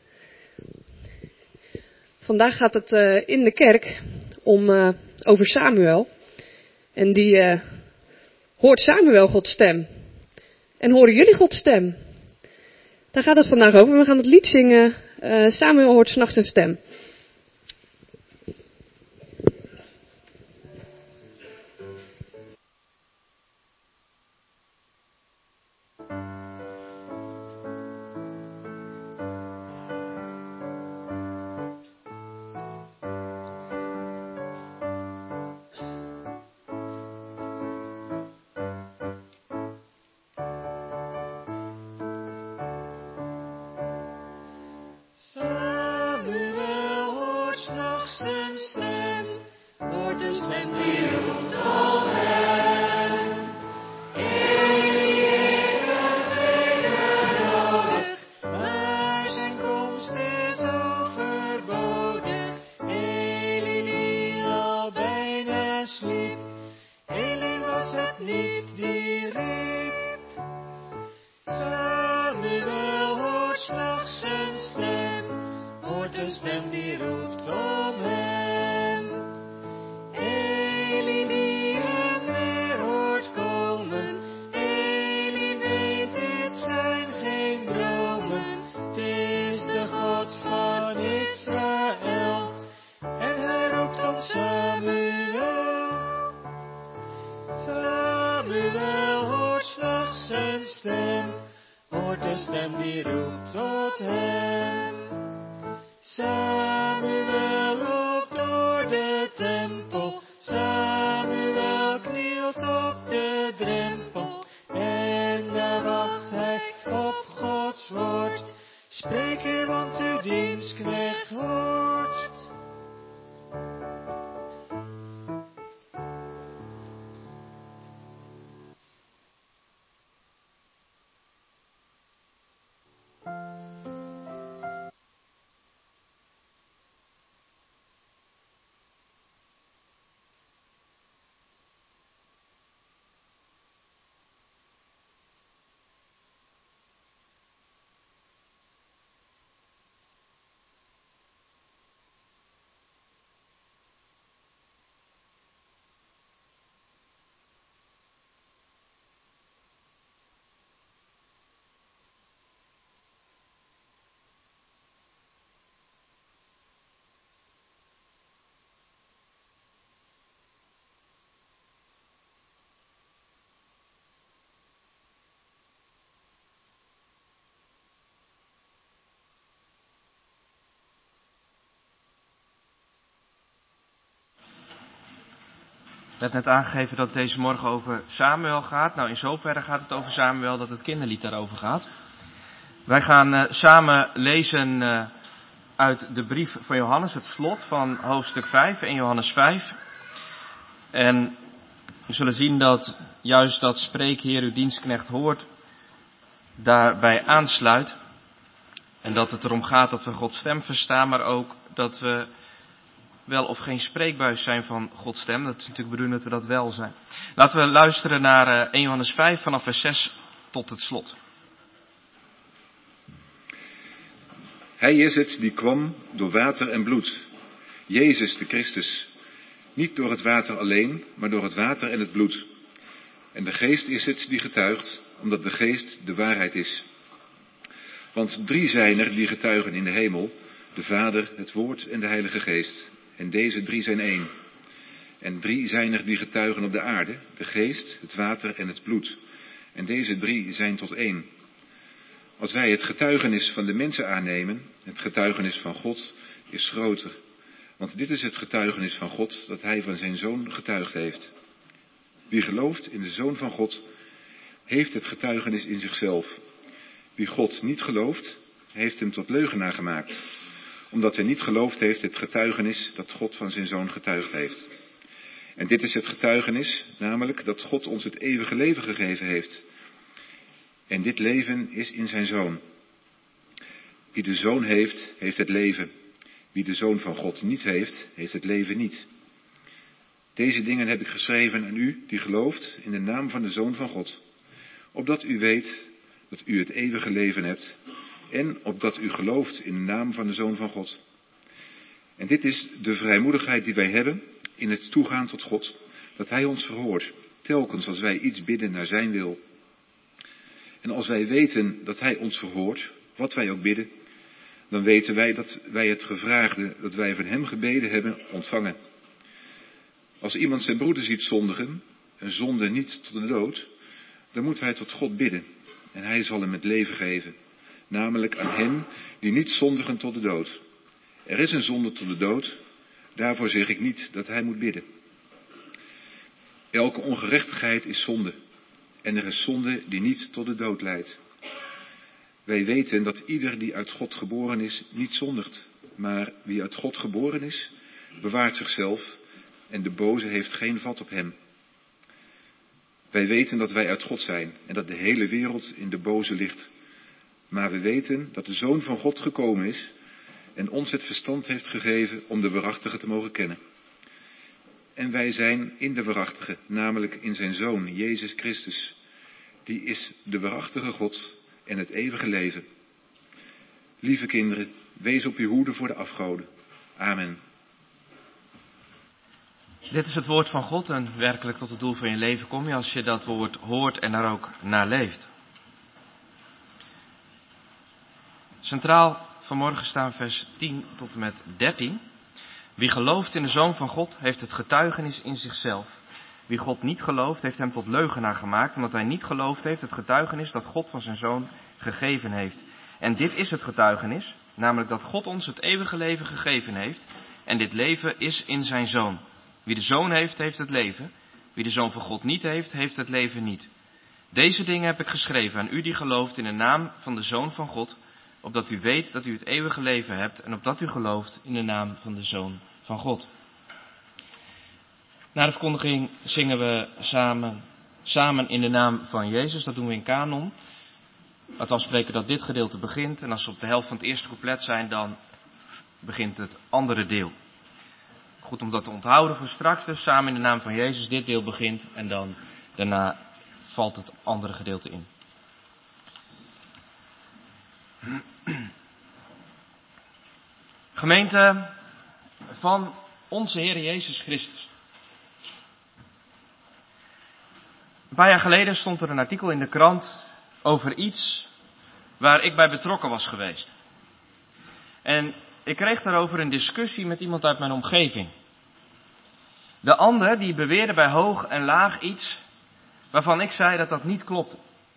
Vandaag gaat het in de kerk over Samuel. En die hoort Samuel Gods stem. En horen jullie Gods stem? Daar gaat het vandaag over. We gaan het lied zingen. Samuel hoort 's nachts een stem. Samuel hoort 's nachts een stem, hoort een stem die roept om hem. Eli heeft hem zeker nodig, maar zijn komst is overbodig. Eli die al bijna sliep, Eli was het niet die riep. Samuel hoort 's nachts een stem, hoort een stem die roept om hem. Eli die hem weer hoort komen, Eli weet dit zijn geen dromen. Het is de God van Israël en hij roept om Samuel. Samuel hoort 's nachts een stem, hoort een stem die roept tot hem. Samuel loopt door de tempel, Samuel knielt op de drempel. En daar wacht hij op Gods woord. Spreek, Heer, want uw dienstknecht hoort. werd net aangegeven dat het deze morgen over Samuel gaat. Nou, in zoverre gaat het over Samuel dat het kinderlied daarover gaat. Wij gaan samen lezen uit de brief van Johannes, het slot van hoofdstuk 5, 1 Johannes 5. En we zullen zien dat juist dat spreek, Heer, uw dienstknecht hoort, daarbij aansluit. En dat het erom gaat dat we Gods stem verstaan, maar ook dat we wel of geen spreekbuis zijn van Gods stem. Dat is natuurlijk bedoeld dat we dat wel zijn. Laten we luisteren naar 1 Johannes 5 vanaf vers 6 tot het slot. Hij is het die kwam door water en bloed. Jezus de Christus. Niet door het water alleen, maar door het water en het bloed. En de Geest is het die getuigt, omdat de Geest de waarheid is. Want 3 zijn er die getuigen in de hemel, de Vader, het Woord en de Heilige Geest. En deze 3 zijn één. En 3 zijn er die getuigen op de aarde, de Geest, het water en het bloed. En deze 3 zijn tot één. Als wij het getuigenis van de mensen aannemen, het getuigenis van God is groter. Want dit is het getuigenis van God, dat hij van zijn Zoon getuigd heeft. Wie gelooft in de Zoon van God, heeft het getuigenis in zichzelf. Wie God niet gelooft, heeft hem tot leugenaar gemaakt. Omdat hij niet geloofd heeft het getuigenis dat God van zijn Zoon getuigd heeft. En dit is het getuigenis, namelijk dat God ons het eeuwige leven gegeven heeft. En dit leven is in zijn Zoon. Wie de Zoon heeft, heeft het leven. Wie de Zoon van God niet heeft, heeft het leven niet. Deze dingen heb ik geschreven aan u, die gelooft in de naam van de Zoon van God. Opdat u weet dat u het eeuwige leven hebt. En opdat u gelooft in de naam van de Zoon van God. En dit is de vrijmoedigheid die wij hebben in het toegaan tot God. Dat hij ons verhoort, telkens als wij iets bidden naar zijn wil. En als wij weten dat hij ons verhoort, wat wij ook bidden, dan weten wij dat wij het gevraagde dat wij van hem gebeden hebben ontvangen. Als iemand zijn broeder ziet zondigen, een zonde niet tot de dood, dan moet hij tot God bidden. En hij zal hem het leven geven. Namelijk aan hen die niet zondigen tot de dood. Er is een zonde tot de dood, daarvoor zeg ik niet dat hij moet bidden. Elke ongerechtigheid is zonde. En er is zonde die niet tot de dood leidt. Wij weten dat ieder die uit God geboren is, niet zondigt. Maar wie uit God geboren is, bewaart zichzelf en de boze heeft geen vat op hem. Wij weten dat wij uit God zijn en dat de hele wereld in de boze ligt. Maar we weten dat de Zoon van God gekomen is en ons het verstand heeft gegeven om de waarachtige te mogen kennen. En wij zijn in de waarachtige, namelijk in zijn Zoon, Jezus Christus. Die is de waarachtige God en het eeuwige leven. Lieve kinderen, wees op uw hoede voor de afgoden. Amen. Dit is het woord van God en werkelijk tot het doel van je leven kom je als je dat woord hoort en daar ook naar leeft. Centraal vanmorgen staan vers 10 tot en met 13. Wie gelooft in de Zoon van God heeft het getuigenis in zichzelf. Wie God niet gelooft heeft hem tot leugenaar gemaakt, omdat hij niet geloofd heeft het getuigenis dat God van zijn Zoon gegeven heeft. En dit is het getuigenis, namelijk dat God ons het eeuwige leven gegeven heeft. En dit leven is in zijn Zoon. Wie de Zoon heeft, heeft het leven. Wie de Zoon van God niet heeft, heeft het leven niet. Deze dingen heb ik geschreven aan u die gelooft in de naam van de Zoon van God, opdat u weet dat u het eeuwige leven hebt en opdat u gelooft in de naam van de Zoon van God. Na de verkondiging zingen we samen in de naam van Jezus. Dat doen we in kanon. Laten we afspreken dat dit gedeelte begint. En als we op de helft van het eerste couplet zijn, dan begint het andere deel. Goed om dat te onthouden voor straks. Dus samen in de naam van Jezus. Dit deel begint en dan daarna valt het andere gedeelte in. Gemeente van onze Heer Jezus Christus. Een paar jaar geleden stond er een artikel in de krant over iets waar ik bij betrokken was geweest. En ik kreeg daarover een discussie met iemand uit mijn omgeving. De ander die beweerde bij hoog en laag iets waarvan ik zei dat dat niet klopte.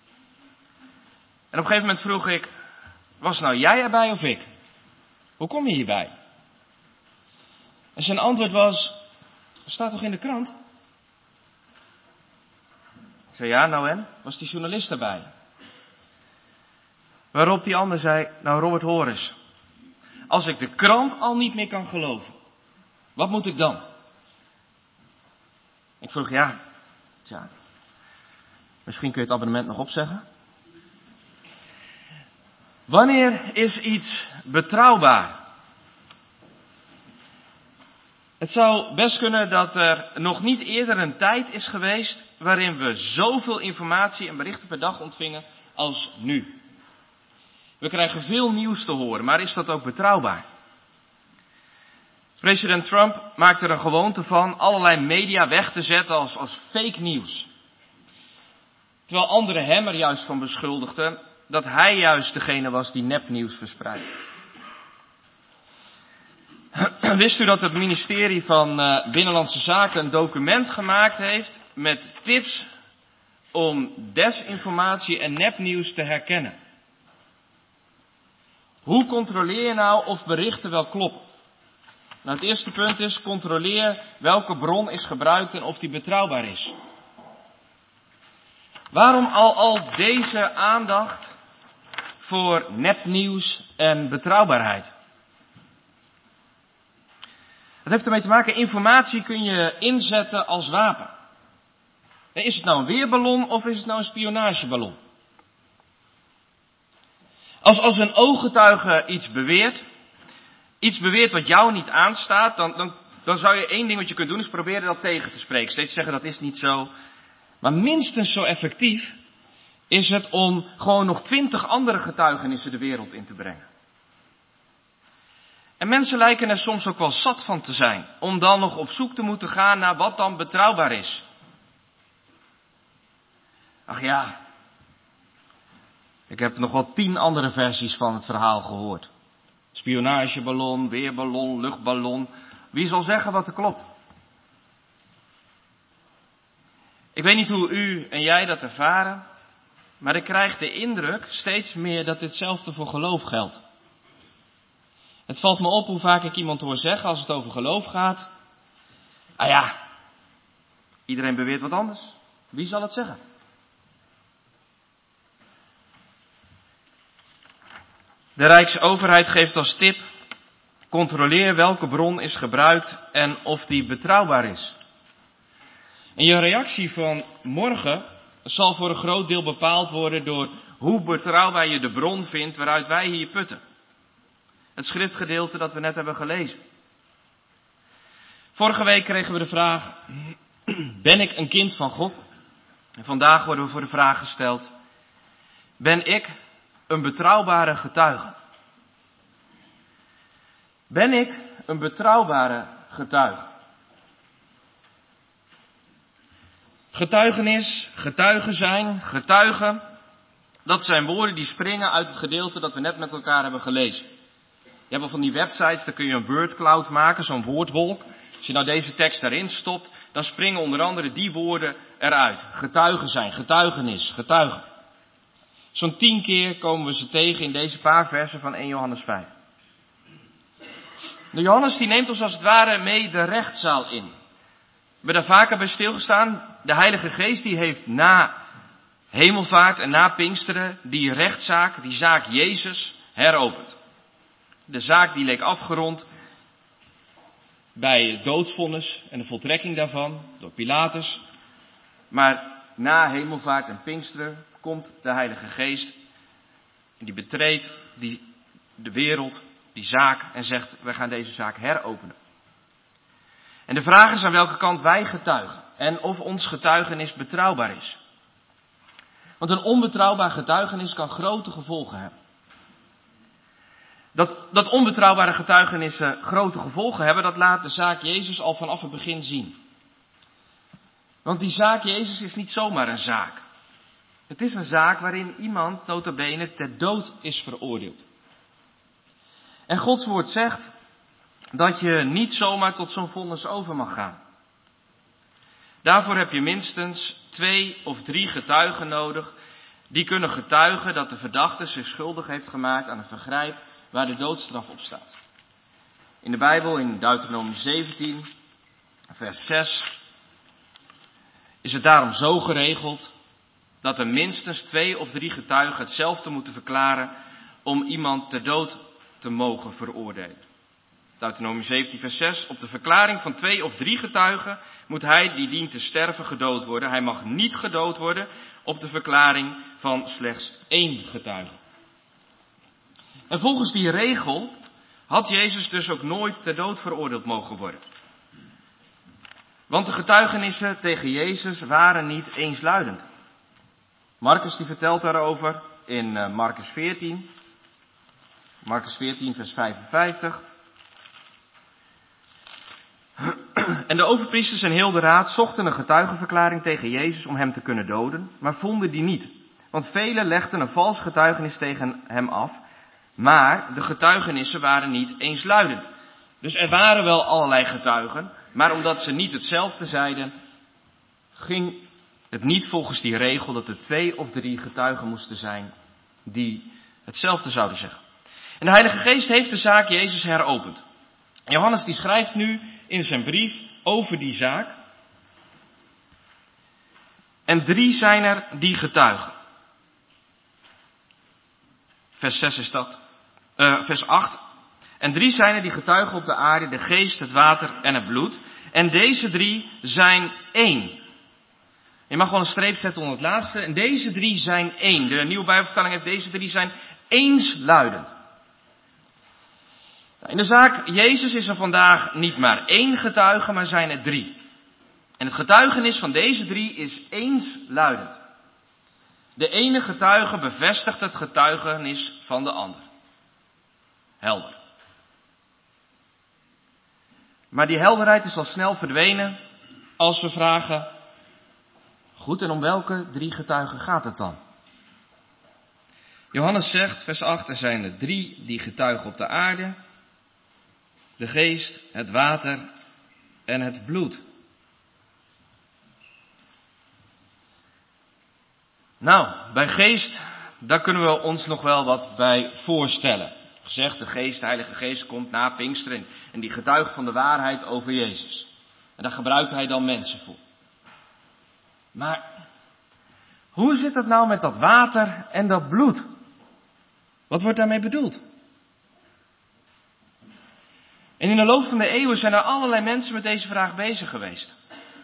En op een gegeven moment vroeg ik, was nou jij erbij of ik? Hoe kom je hierbij? En zijn antwoord was, staat toch in de krant? Ik zei, ja, nou en? Was die journalist erbij? Waarop die ander zei, nou Robert, hoor eens. Als ik de krant al niet meer kan geloven, wat moet ik dan? Ik vroeg, ja, tja, misschien kun je het abonnement nog opzeggen. Wanneer is iets betrouwbaar? Het zou best kunnen dat er nog niet eerder een tijd is geweest waarin we zoveel informatie en berichten per dag ontvingen als nu. We krijgen veel nieuws te horen, maar is dat ook betrouwbaar? President Trump maakt er een gewoonte van allerlei media weg te zetten als fake nieuws. Terwijl anderen hem er juist van beschuldigden dat hij juist degene was die nepnieuws verspreidt. Wist u dat het ministerie van Binnenlandse Zaken een document gemaakt heeft met tips om desinformatie en nepnieuws te herkennen? Hoe controleer je nou of berichten wel kloppen? Nou, het eerste punt is, controleer welke bron is gebruikt en of die betrouwbaar is. Waarom al deze aandacht voor nepnieuws en betrouwbaarheid? Dat heeft ermee te maken, informatie kun je inzetten als wapen. Is het nou een weerballon of is het nou een spionageballon? Als een ooggetuige iets beweert wat jou niet aanstaat, dan zou je één ding wat je kunt doen is proberen dat tegen te spreken. Steeds zeggen dat is niet zo. Maar minstens zo effectief is het om gewoon nog 20 andere getuigenissen de wereld in te brengen. En mensen lijken er soms ook wel zat van te zijn, om dan nog op zoek te moeten gaan naar wat dan betrouwbaar is. Ach ja, ik heb nog wel 10 andere versies van het verhaal gehoord. Spionageballon, weerballon, luchtballon. Wie zal zeggen wat er klopt? Ik weet niet hoe u en jij dat ervaren, maar ik krijg de indruk steeds meer dat ditzelfde voor geloof geldt. Het valt me op hoe vaak ik iemand hoor zeggen als het over geloof gaat. Ah ja, iedereen beweert wat anders. Wie zal het zeggen? De Rijksoverheid geeft als tip, controleer welke bron is gebruikt en of die betrouwbaar is. En je reactie van morgen zal voor een groot deel bepaald worden door hoe betrouwbaar je de bron vindt waaruit wij hier putten. Het schriftgedeelte dat we net hebben gelezen. Vorige week kregen we de vraag, ben ik een kind van God? En vandaag worden we voor de vraag gesteld, ben ik een betrouwbare getuige? Ben ik een betrouwbare getuige? Getuigenis, getuige zijn, getuigen, dat zijn woorden die springen uit het gedeelte dat we net met elkaar hebben gelezen. Je hebt al van die websites, daar kun je een wordcloud maken, zo'n woordwolk. Als je nou deze tekst daarin stopt, dan springen onder andere die woorden eruit. Getuigen zijn, getuigenis, getuigen. Zo'n 10 keer komen we ze tegen in deze paar versen van 1 Johannes 5. De Johannes die neemt ons als het ware mee de rechtszaal in. We hebben daar vaker bij stilgestaan. De Heilige Geest die heeft na hemelvaart en na Pinksteren die rechtszaak, die zaak Jezus, heropend. De zaak die leek afgerond bij het doodsvonnis en de voltrekking daarvan door Pilatus. Maar na hemelvaart en Pinksteren komt de Heilige Geest en die betreedt de wereld, die zaak en zegt, wij gaan deze zaak heropenen. En de vraag is aan welke kant wij getuigen en of ons getuigenis betrouwbaar is. Want een onbetrouwbaar getuigenis kan grote gevolgen hebben. Dat onbetrouwbare getuigenissen grote gevolgen hebben, dat laat de zaak Jezus al vanaf het begin zien. Want die zaak Jezus is niet zomaar een zaak. Het is een zaak waarin iemand nota bene ter dood is veroordeeld. En Gods woord zegt dat je niet zomaar tot zo'n vonnis over mag gaan. Daarvoor heb je minstens 2 of 3 getuigen nodig die kunnen getuigen dat de verdachte zich schuldig heeft gemaakt aan een vergrijp waar de doodstraf op staat. In de Bijbel, in Deuteronomium 17, vers 6, is het daarom zo geregeld dat er minstens 2 of 3 getuigen hetzelfde moeten verklaren om iemand ter dood te mogen veroordelen. Deuteronomium 17 vers 6, op de verklaring van 2 of 3 getuigen moet hij die dient te sterven gedood worden. Hij mag niet gedood worden op de verklaring van slechts 1 getuige. En volgens die regel had Jezus dus ook nooit ter dood veroordeeld mogen worden. Want de getuigenissen tegen Jezus waren niet eensluidend. Marcus die vertelt daarover in Marcus 14 vers 55. En de overpriesters en heel de raad zochten een getuigenverklaring tegen Jezus om hem te kunnen doden, maar vonden die niet. Want velen legden een vals getuigenis tegen hem af, maar de getuigenissen waren niet eensluidend. Dus er waren wel allerlei getuigen, maar omdat ze niet hetzelfde zeiden, ging het niet volgens die regel dat er 2 of 3 getuigen moesten zijn die hetzelfde zouden zeggen. En de Heilige Geest heeft de zaak Jezus heropend. Johannes die schrijft nu in zijn brief over die zaak. En 3 zijn er die getuigen. Vers 6 is dat. Vers 8. En 3 zijn er die getuigen op de aarde, de geest, het water en het bloed. En deze 3 zijn 1. Je mag wel een streep zetten onder het laatste. En deze 3 zijn 1. De Nieuwe Bijbelvertaling heeft deze 3 zijn eensluidend. In de zaak Jezus is er vandaag niet maar 1 getuige, maar zijn er 3. En het getuigenis van deze 3 is eensluidend. De ene getuige bevestigt het getuigenis van de ander. Helder. Maar die helderheid is al snel verdwenen als we vragen, goed, en om welke 3 getuigen gaat het dan? Johannes zegt, vers 8, er zijn er 3 die getuigen op de aarde, de geest, het water en het bloed. Nou, bij geest, daar kunnen we ons nog wel wat bij voorstellen. Gezegd, de geest, de Heilige Geest komt na Pinksteren en die getuigt van de waarheid over Jezus. En daar gebruikt hij dan mensen voor. Maar hoe zit het nou met dat water en dat bloed? Wat wordt daarmee bedoeld? En in de loop van de eeuwen zijn er allerlei mensen met deze vraag bezig geweest.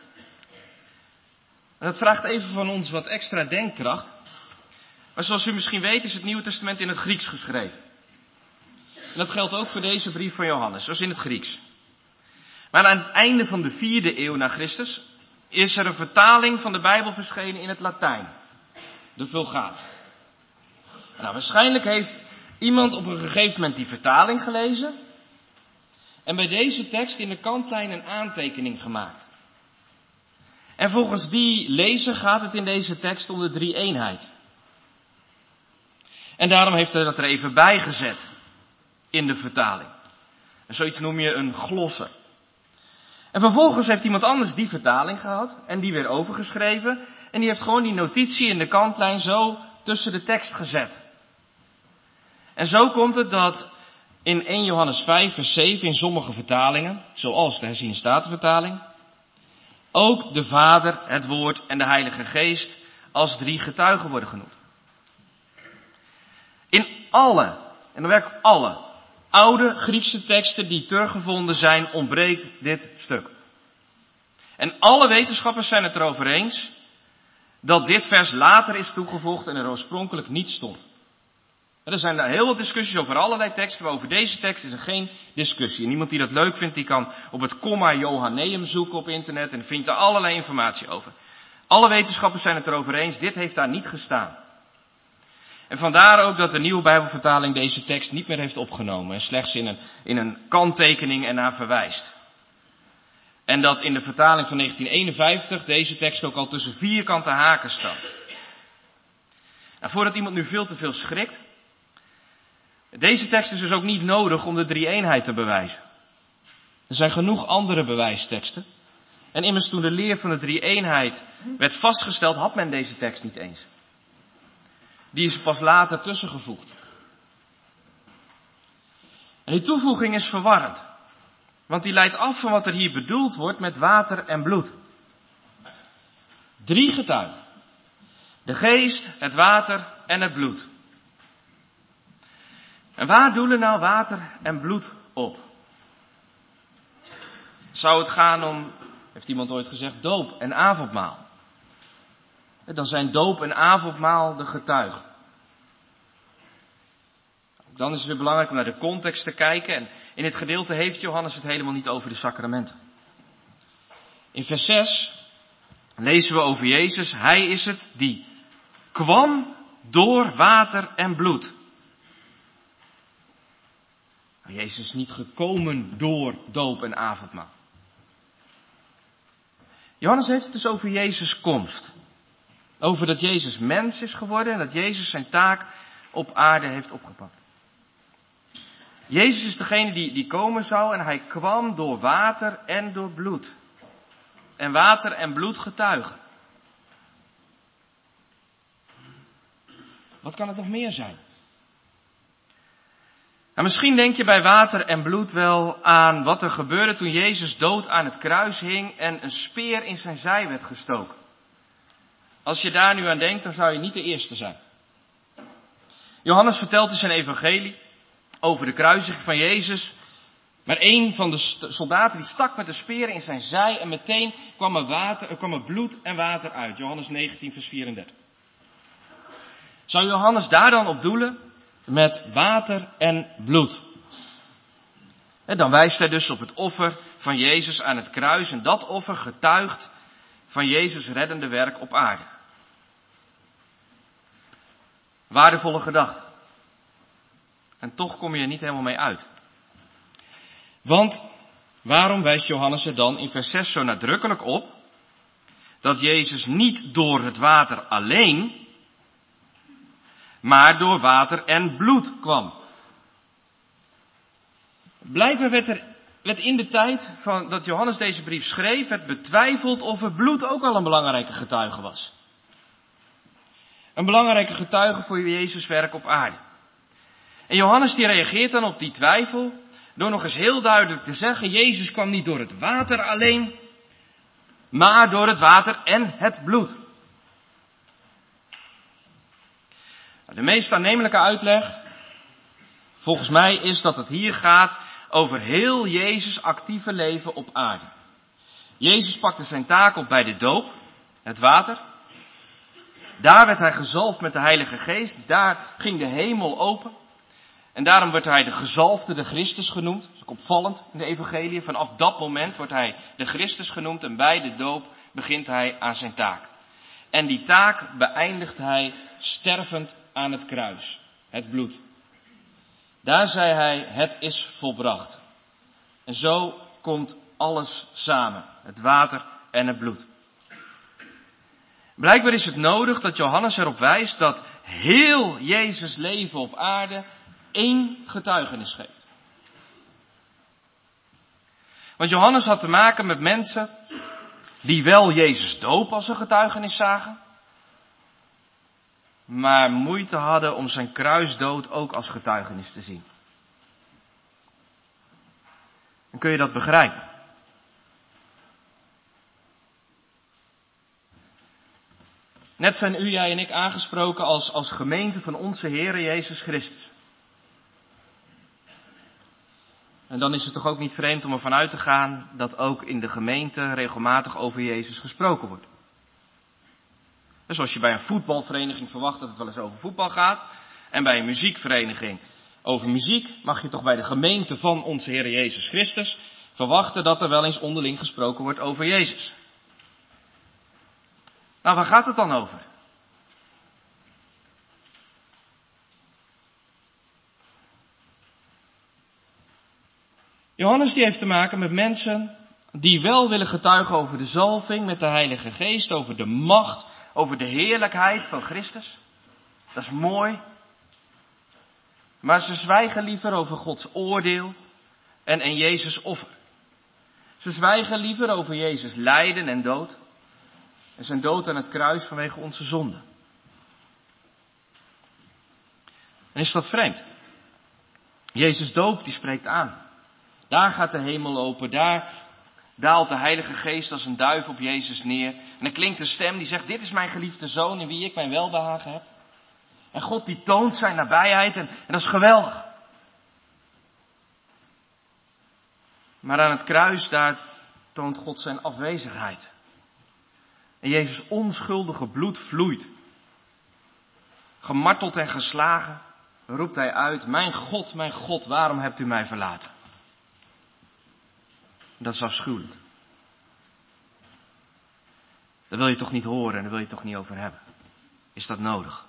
En dat vraagt even van ons wat extra denkkracht. Maar zoals u misschien weet is het Nieuwe Testament in het Grieks geschreven. En dat geldt ook voor deze brief van Johannes, zoals in het Grieks. Maar aan het einde van de 4e eeuw na Christus is er een vertaling van de Bijbel verschenen in het Latijn. De Vulgate. Nou, waarschijnlijk heeft iemand op een gegeven moment die vertaling gelezen. En bij deze tekst in de kantlijn een aantekening gemaakt. En volgens die lezer gaat het in deze tekst om de 3-eenheid. En daarom heeft hij dat er even bij gezet. In de vertaling. En zoiets noem je een glosse. En vervolgens heeft iemand anders die vertaling gehad. En die weer overgeschreven. En die heeft gewoon die notitie in de kantlijn zo tussen de tekst gezet. En zo komt het dat in 1 Johannes 5 vers 7 in sommige vertalingen, zoals de herziene statenvertaling, ook de Vader, het Woord en de Heilige Geest als 3 getuigen worden genoemd. In alle, en dan werkelijk alle, oude Griekse teksten die teruggevonden zijn, ontbreekt dit stuk. En alle wetenschappers zijn het erover eens dat dit vers later is toegevoegd en er oorspronkelijk niet stond. En er zijn daar heel wat discussies over allerlei teksten, maar over deze tekst is er geen discussie. En iemand die dat leuk vindt, die kan op het komma Johanneum zoeken op internet en vindt daar allerlei informatie over. Alle wetenschappers zijn het erover eens, dit heeft daar niet gestaan. En vandaar ook dat de Nieuwe Bijbelvertaling deze tekst niet meer heeft opgenomen en slechts in een kanttekening ernaar verwijst. En dat in de vertaling van 1951 deze tekst ook al tussen vierkante haken staat. Nou, voordat iemand nu veel te veel schrikt, deze tekst is dus ook niet nodig om de 3-eenheid te bewijzen. Er zijn genoeg andere bewijsteksten. En immers toen de leer van de 3-eenheid werd vastgesteld, had men deze tekst niet eens. Die is er pas later tussengevoegd. En die toevoeging is verwarrend. Want die leidt af van wat er hier bedoeld wordt met water en bloed. 3 getuigen. De geest, het water en het bloed. En waar doelen nou water en bloed op? Zou het gaan om, heeft iemand ooit gezegd, doop en avondmaal? Dan zijn doop en avondmaal de getuigen. Dan is het weer belangrijk om naar de context te kijken. En in dit gedeelte heeft Johannes het helemaal niet over de sacramenten. In vers 6 lezen we over Jezus. Hij is het die kwam door water en bloed. Jezus is niet gekomen door doop en avondmaal. Johannes heeft het dus over Jezus' komst. Over dat Jezus mens is geworden en dat Jezus zijn taak op aarde heeft opgepakt. Jezus is degene die komen zou en hij kwam door water en door bloed. En water en bloed getuigen. Wat kan het nog meer zijn? Nou, misschien denk je bij water en bloed wel aan wat er gebeurde toen Jezus dood aan het kruis hing en een speer in zijn zij werd gestoken. Als je daar nu aan denkt, dan zou je niet de eerste zijn. Johannes vertelt in zijn evangelie over de kruisiging van Jezus. Maar een van de soldaten die stak met de speer in zijn zij en meteen kwam er bloed en water uit. Johannes 19 vers 34. Zou Johannes daar dan op doelen? Met water en bloed. En dan wijst hij dus op het offer van Jezus aan het kruis. En dat offer getuigt van Jezus' reddende werk op aarde. Waardevolle gedachte. En toch kom je er niet helemaal mee uit. Want waarom wijst Johannes er dan in vers 6 zo nadrukkelijk op dat Jezus niet door het water alleen, maar door water en bloed kwam? Blijkbaar werd in de tijd van dat Johannes deze brief schreef, werd betwijfeld of het bloed ook al een belangrijke getuige was. Een belangrijke getuige voor Jezus' werk op aarde. En Johannes die reageert dan op die twijfel door nog eens heel duidelijk te zeggen, Jezus kwam niet door het water alleen, maar door het water en het bloed. De meest aannemelijke uitleg, volgens mij, is dat het hier gaat over heel Jezus' actieve leven op aarde. Jezus pakte zijn taak op bij de doop, het water. Daar werd hij gezalfd met de Heilige Geest, daar ging de hemel open. En daarom werd hij de gezalfde, de Christus genoemd. Dat is ook opvallend in de evangelie. Vanaf dat moment wordt hij de Christus genoemd en bij de doop begint hij aan zijn taak. En die taak beëindigt hij stervend aan het kruis, het bloed. Daar zei hij, het is volbracht. En zo komt alles samen, het water en het bloed. Blijkbaar is het nodig dat Johannes erop wijst dat heel Jezus' leven op aarde één getuigenis geeft. Want Johannes had te maken met mensen die wel Jezus doop als een getuigenis zagen, maar moeite hadden om zijn kruisdood ook als getuigenis te zien. En kun je dat begrijpen? Net zijn u, jij en ik aangesproken als gemeente van onze Heere Jezus Christus. En dan is het toch ook niet vreemd om ervan uit te gaan dat ook in de gemeente regelmatig over Jezus gesproken wordt. Dus zoals je bij een voetbalvereniging verwacht dat het wel eens over voetbal gaat, en bij een muziekvereniging over muziek, mag je toch bij de gemeente van onze Heer Jezus Christus verwachten dat er wel eens onderling gesproken wordt over Jezus. Nou, waar gaat het dan over? Johannes die heeft te maken met mensen die wel willen getuigen over de zalving met de Heilige Geest, over de macht, over de heerlijkheid van Christus. Dat is mooi. Maar ze zwijgen liever over Gods oordeel en Jezus' offer. Ze zwijgen liever over Jezus' lijden en dood. En zijn dood aan het kruis vanwege onze zonde. En is dat vreemd? Jezus' doop die spreekt aan. Daar gaat de hemel open, daar daalt de Heilige Geest als een duif op Jezus neer. En er klinkt een stem die zegt, dit is mijn geliefde zoon in wie ik mijn welbehagen heb. En God die toont zijn nabijheid en dat is geweldig. Maar aan het kruis, daar toont God zijn afwezigheid. En Jezus' onschuldige bloed vloeit. Gemarteld en geslagen roept hij uit, mijn God, waarom hebt u mij verlaten? Dat is afschuwelijk. Dat wil je toch niet horen en daar wil je toch niet over hebben. Is dat nodig?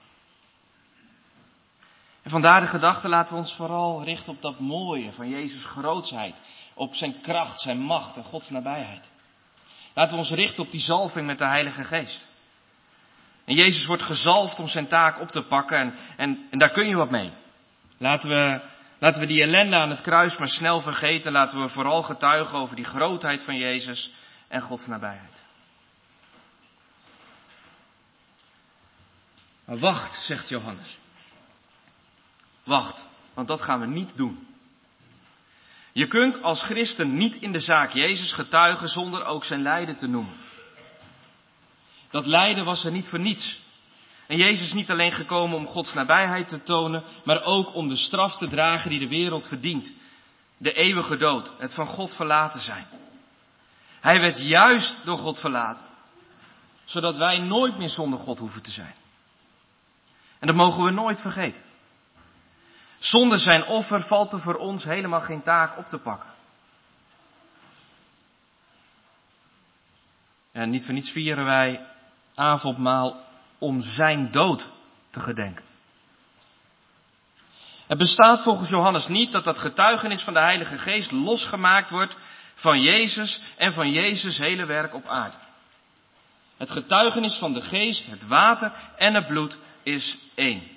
En vandaar de gedachte, laten we ons vooral richten op dat mooie van Jezus' grootsheid. Op zijn kracht, zijn macht en Gods nabijheid. Laten we ons richten op die zalving met de Heilige Geest. En Jezus wordt gezalfd om zijn taak op te pakken en daar kun je wat mee. Laten we die ellende aan het kruis maar snel vergeten. Laten we vooral getuigen over die grootheid van Jezus en Gods nabijheid. Maar wacht, zegt Johannes. Wacht, want dat gaan we niet doen. Je kunt als christen niet in de zaak Jezus getuigen zonder ook zijn lijden te noemen. Dat lijden was er niet voor niets. En Jezus is niet alleen gekomen om Gods nabijheid te tonen, maar ook om de straf te dragen die de wereld verdient. De eeuwige dood, het van God verlaten zijn. Hij werd juist door God verlaten, zodat wij nooit meer zonder God hoeven te zijn. En dat mogen we nooit vergeten. Zonder zijn offer valt er voor ons helemaal geen taak op te pakken. En niet voor niets vieren wij avondmaal om zijn dood te gedenken. Het bestaat volgens Johannes niet dat getuigenis van de Heilige Geest losgemaakt wordt van Jezus en van Jezus' hele werk op aarde. Het getuigenis van de Geest, het water en het bloed is één.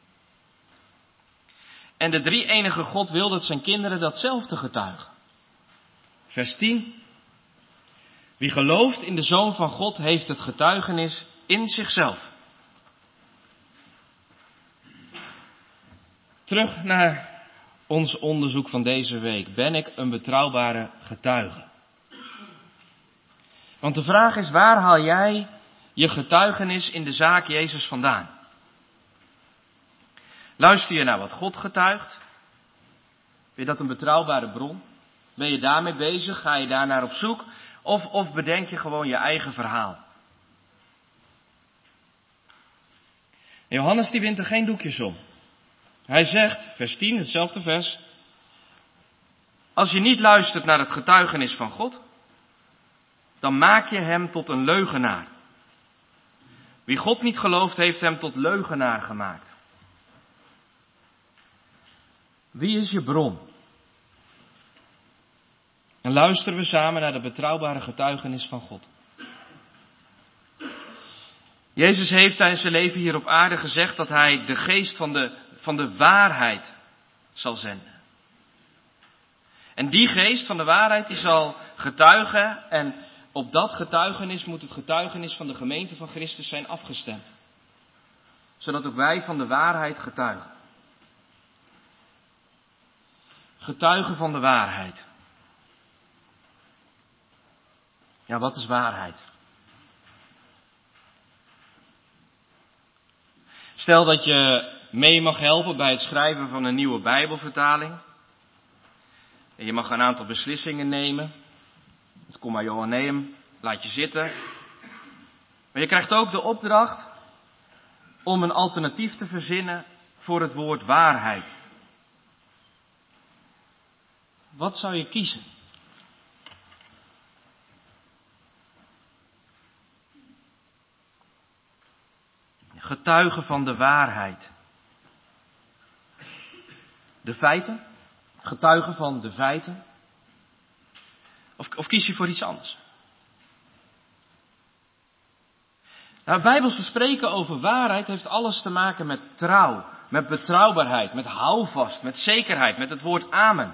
En de drie-enige God wil dat zijn kinderen datzelfde getuigen. Vers 10. Wie gelooft in de Zoon van God heeft het getuigenis in zichzelf. Terug naar ons onderzoek van deze week. Ben ik een betrouwbare getuige? Want de vraag is, waar haal jij je getuigenis in de zaak Jezus vandaan? Luister je naar wat God getuigt? Vind je dat een betrouwbare bron? Ben je daarmee bezig? Ga je daarnaar op zoek? Of bedenk je gewoon je eigen verhaal? Johannes die wint er geen doekjes om. Hij zegt, vers 10, hetzelfde vers. Als je niet luistert naar het getuigenis van God, dan maak je hem tot een leugenaar. Wie God niet gelooft, heeft hem tot leugenaar gemaakt. Wie is je bron? En luisteren we samen naar de betrouwbare getuigenis van God. Jezus heeft tijdens zijn leven hier op aarde gezegd dat hij de geest van de waarheid zal zenden. En die geest van de waarheid die zal getuigen en op dat getuigenis moet het getuigenis van de gemeente van Christus zijn afgestemd. Zodat ook wij van de waarheid getuigen. Getuigen van de waarheid. Ja, wat is waarheid? Stel dat je mee mag helpen bij het schrijven van een nieuwe Bijbelvertaling. En je mag een aantal beslissingen nemen. Het Comma Johanneum, laat je zitten. Maar je krijgt ook de opdracht om een alternatief te verzinnen voor het woord waarheid. Wat zou je kiezen? Getuigen van de waarheid. De feiten? Getuigen van de feiten? Of kies je voor iets anders? Nou, Bijbelse spreken over waarheid heeft alles te maken met trouw, met betrouwbaarheid, met houvast, met zekerheid, met het woord amen.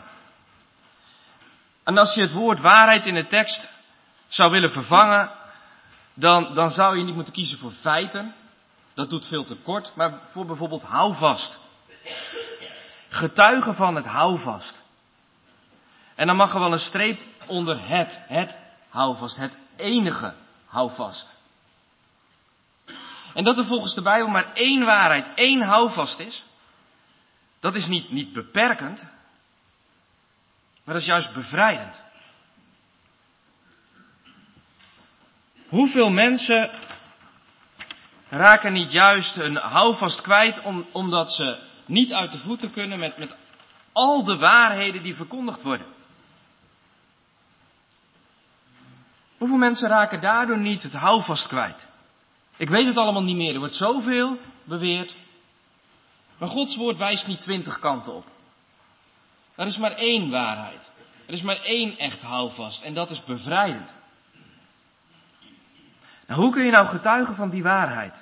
En als je het woord waarheid in de tekst zou willen vervangen, dan zou je niet moeten kiezen voor feiten. Dat doet veel te kort, maar voor bijvoorbeeld houvast. Getuigen van het houvast. En dan mag er wel een streep onder het houvast, het enige houvast. En dat er volgens de Bijbel maar één waarheid, één houvast is, dat is niet beperkend, maar dat is juist bevrijdend. Hoeveel mensen raken niet juist hun houvast kwijt omdat ze niet uit de voeten kunnen met al de waarheden die verkondigd worden? Hoeveel mensen raken daardoor niet het houvast kwijt? Ik weet het allemaal niet meer, er wordt zoveel beweerd. Maar Gods woord wijst niet 20 kanten op. Er is maar één waarheid. Er is maar één echt houvast en dat is bevrijdend. Nou, hoe kun je nou getuigen van die waarheid?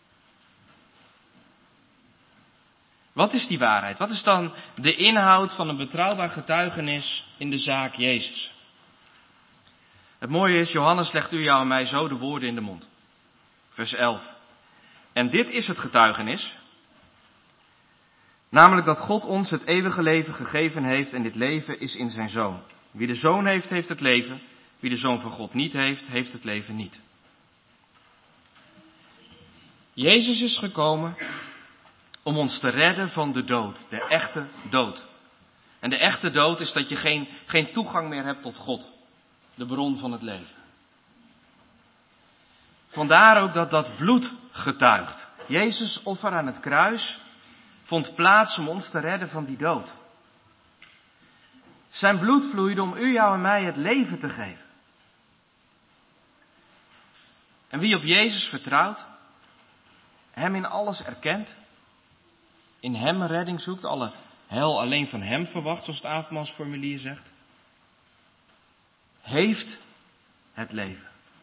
Wat is die waarheid? Wat is dan de inhoud van een betrouwbaar getuigenis in de zaak Jezus? Het mooie is, Johannes legt u, jou en mij zo de woorden in de mond. Vers 11. En dit is het getuigenis. Namelijk dat God ons het eeuwige leven gegeven heeft en dit leven is in zijn Zoon. Wie de Zoon heeft, heeft het leven. Wie de Zoon van God niet heeft, heeft het leven niet. Jezus is gekomen om ons te redden van de dood, de echte dood. En de echte dood is dat je geen toegang meer hebt tot God, de bron van het leven. Vandaar ook dat bloed getuigt. Jezus' offer aan het kruis vond plaats om ons te redden van die dood. Zijn bloed vloeide om u, jou en mij het leven te geven. En wie op Jezus vertrouwt, hem in alles erkent, in hem redding zoekt, alle hel alleen van hem verwacht, zoals het avondmaalsformulier zegt, heeft het leven.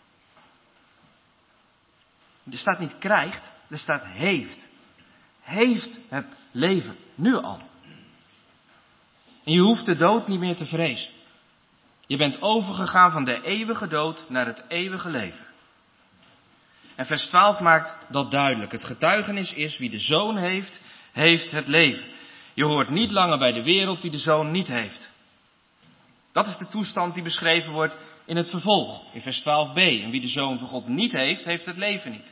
Er staat niet krijgt, er staat heeft. Heeft het leven, nu al. En je hoeft de dood niet meer te vrezen. Je bent overgegaan van de eeuwige dood naar het eeuwige leven. En vers 12 maakt dat duidelijk. Het getuigenis is, wie de Zoon heeft, heeft het leven. Je hoort niet langer bij de wereld wie de Zoon niet heeft. Dat is de toestand die beschreven wordt in het vervolg, in vers 12b. En wie de Zoon van God niet heeft, heeft het leven niet.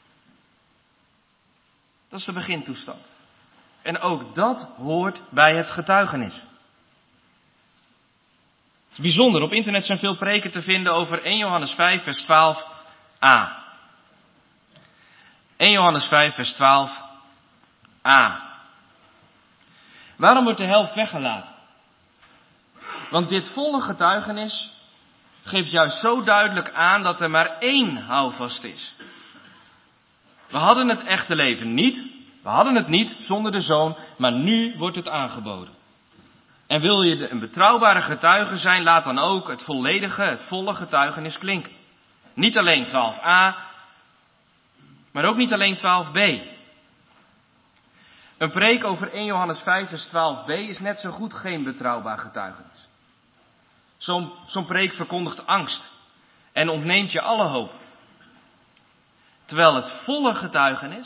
Dat is de begintoestand. En ook dat hoort bij het getuigenis. Het is bijzonder, op internet zijn veel preken te vinden over 1 Johannes 5 vers 12a. 1 Johannes 5 vers 12a. Waarom wordt de helft weggelaten? Want dit volle getuigenis geeft juist zo duidelijk aan dat er maar één houvast is. We hadden het echte leven niet, we hadden het niet zonder de Zoon, maar nu wordt het aangeboden. En wil je een betrouwbare getuige zijn, laat dan ook het volledige, het volle getuigenis klinken. Niet alleen 12a, maar ook niet alleen 12b. Een preek over 1 Johannes 5 vers 12b is net zo goed geen betrouwbaar getuigenis. Zo'n preek verkondigt angst en ontneemt je alle hoop. Terwijl het volle getuigenis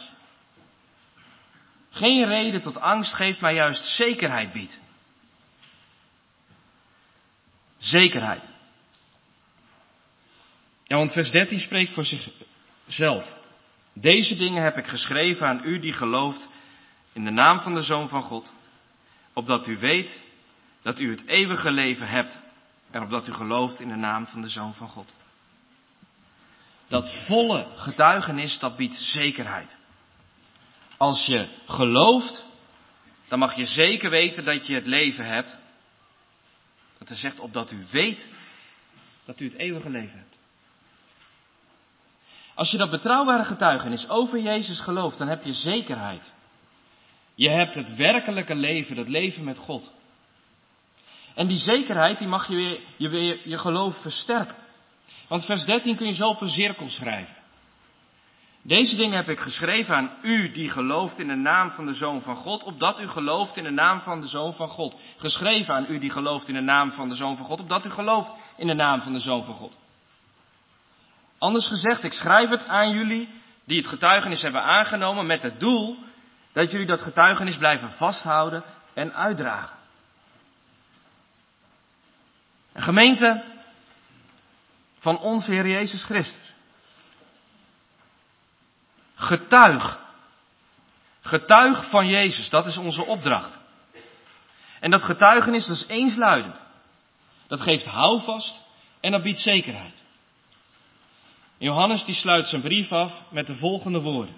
geen reden tot angst geeft, maar juist zekerheid biedt. Zekerheid. Ja, want vers 13 spreekt voor zichzelf. Deze dingen heb ik geschreven aan u die gelooft in de naam van de Zoon van God, opdat u weet dat u het eeuwige leven hebt en opdat u gelooft in de naam van de Zoon van God. Dat volle getuigenis, dat biedt zekerheid. Als je gelooft, dan mag je zeker weten dat je het leven hebt. Dat hij zegt, opdat u weet dat u het eeuwige leven hebt. Als je dat betrouwbare getuigenis over Jezus gelooft, dan heb je zekerheid. Je hebt het werkelijke leven, dat leven met God. En die zekerheid, die mag je geloof versterken. Want vers 13 kun je zo op een cirkel schrijven. Deze dingen heb ik geschreven aan u die gelooft in de naam van de Zoon van God, opdat u gelooft in de naam van de Zoon van God. Geschreven aan u die gelooft in de naam van de Zoon van God, opdat u gelooft in de naam van de Zoon van God. Anders gezegd, ik schrijf het aan jullie die het getuigenis hebben aangenomen met het doel dat jullie dat getuigenis blijven vasthouden en uitdragen. Een gemeente, van onze Heer Jezus Christus. Getuig. Getuig van Jezus, dat is onze opdracht. En dat getuigenis, dat is eensluidend. Dat geeft houvast en dat biedt zekerheid. Johannes die sluit zijn brief af met de volgende woorden.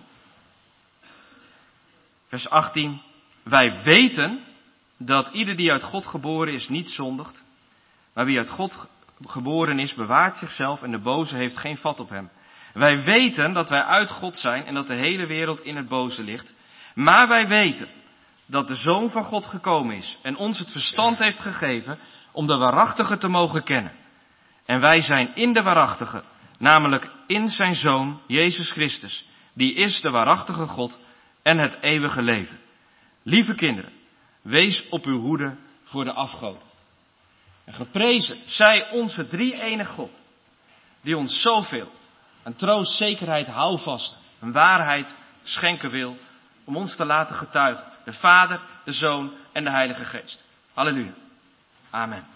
Vers 18. Wij weten dat ieder die uit God geboren is niet zondigt. Maar wie uit God geboren is, bewaart zichzelf en de boze heeft geen vat op hem. Wij weten dat wij uit God zijn en dat de hele wereld in het boze ligt. Maar wij weten dat de Zoon van God gekomen is en ons het verstand heeft gegeven om de waarachtige te mogen kennen. En wij zijn in de waarachtige, namelijk in zijn Zoon, Jezus Christus. Die is de waarachtige God en het eeuwige leven. Lieve kinderen, wees op uw hoede voor de afgoden. En geprezen zij onze drie-enige God, die ons zoveel aan troost, zekerheid, houvast en waarheid schenken wil, om ons te laten getuigen. De Vader, de Zoon en de Heilige Geest. Halleluja. Amen.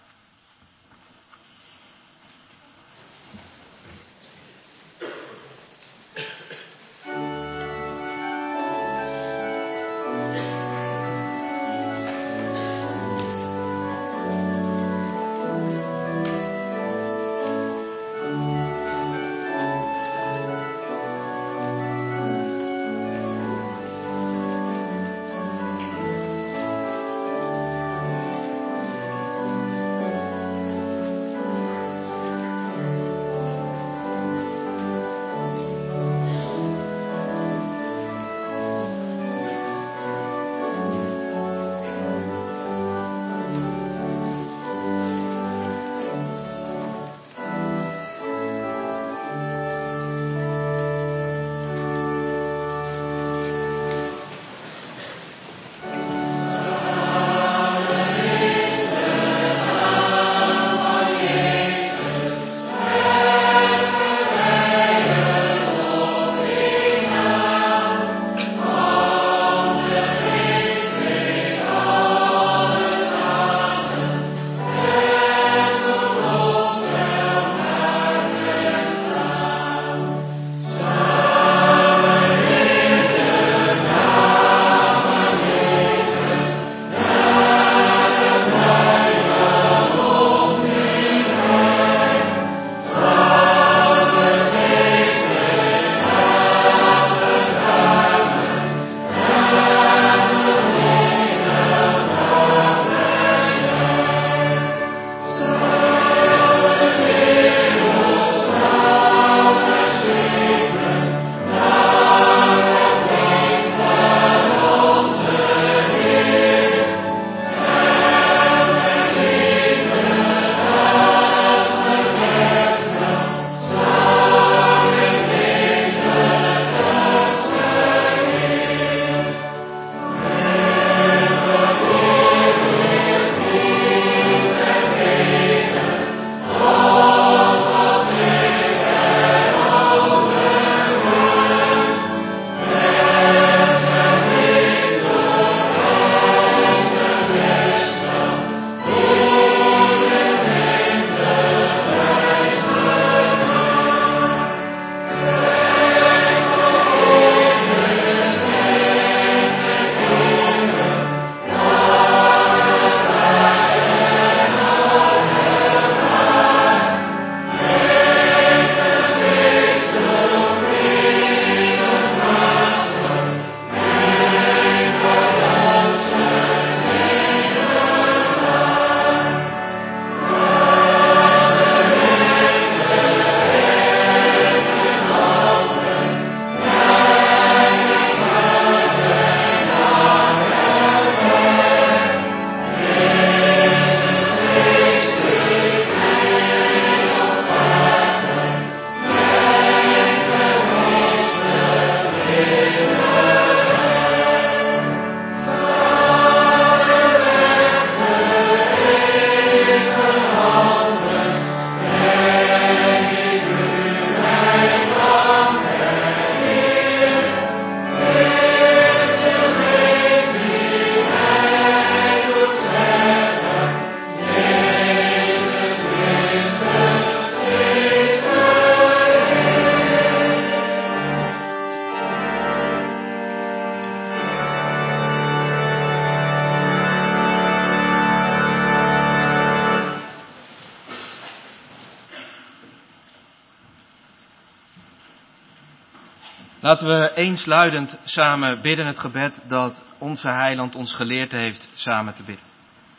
Laten we eensluidend samen bidden het gebed dat onze Heiland ons geleerd heeft samen te bidden.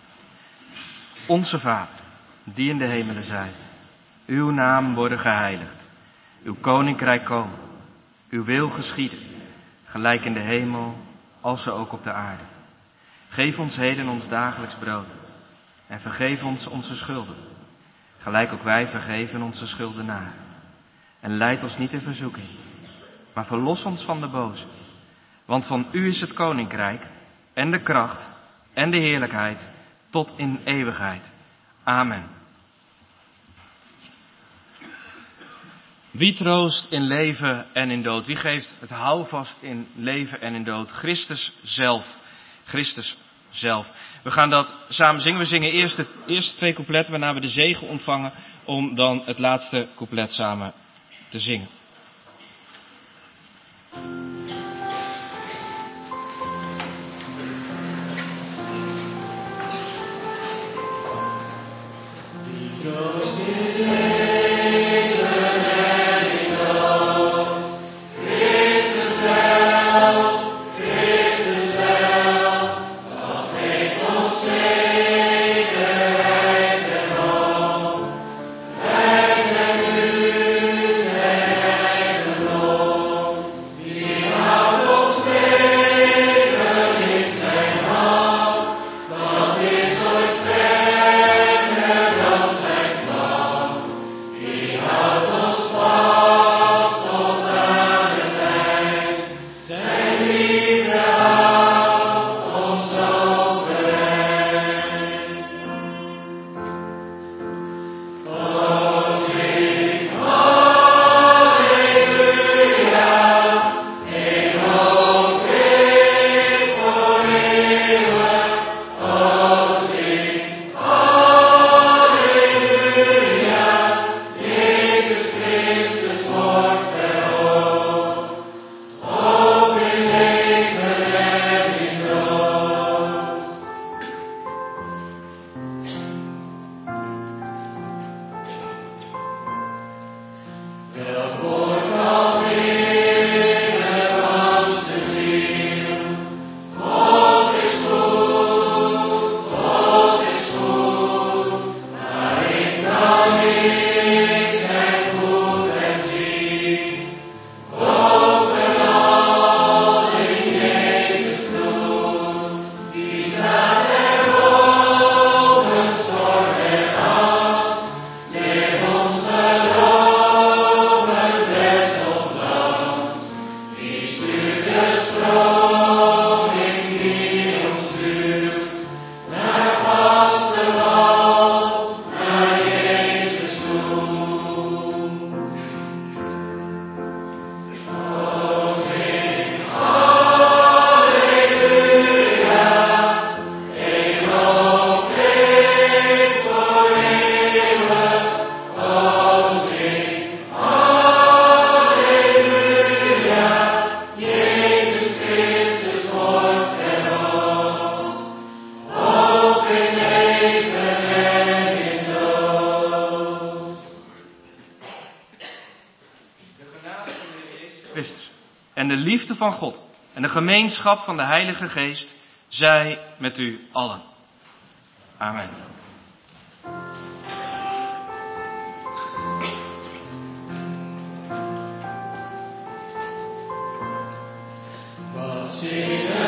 Onze Vader, die in de hemelen zijt, uw naam worden geheiligd, uw koninkrijk komen, uw wil geschieden, gelijk in de hemel, als zo ook op de aarde. Geef ons heden ons dagelijks brood en vergeef ons onze schulden, gelijk ook wij vergeven onze schuldenaren. En leid ons niet in verzoeking, maar verlos ons van de boze. Want van u is het koninkrijk en de kracht en de heerlijkheid tot in eeuwigheid. Amen. Wie troost in leven en in dood? Wie geeft het houvast in leven en in dood? Christus zelf. Christus zelf. We gaan dat samen zingen. We zingen eerst de eerste 2 coupletten, waarna we de zegen ontvangen om dan het laatste couplet samen te zingen. En de liefde van God en de gemeenschap van de Heilige Geest zij met u allen. Amen. Wat zingen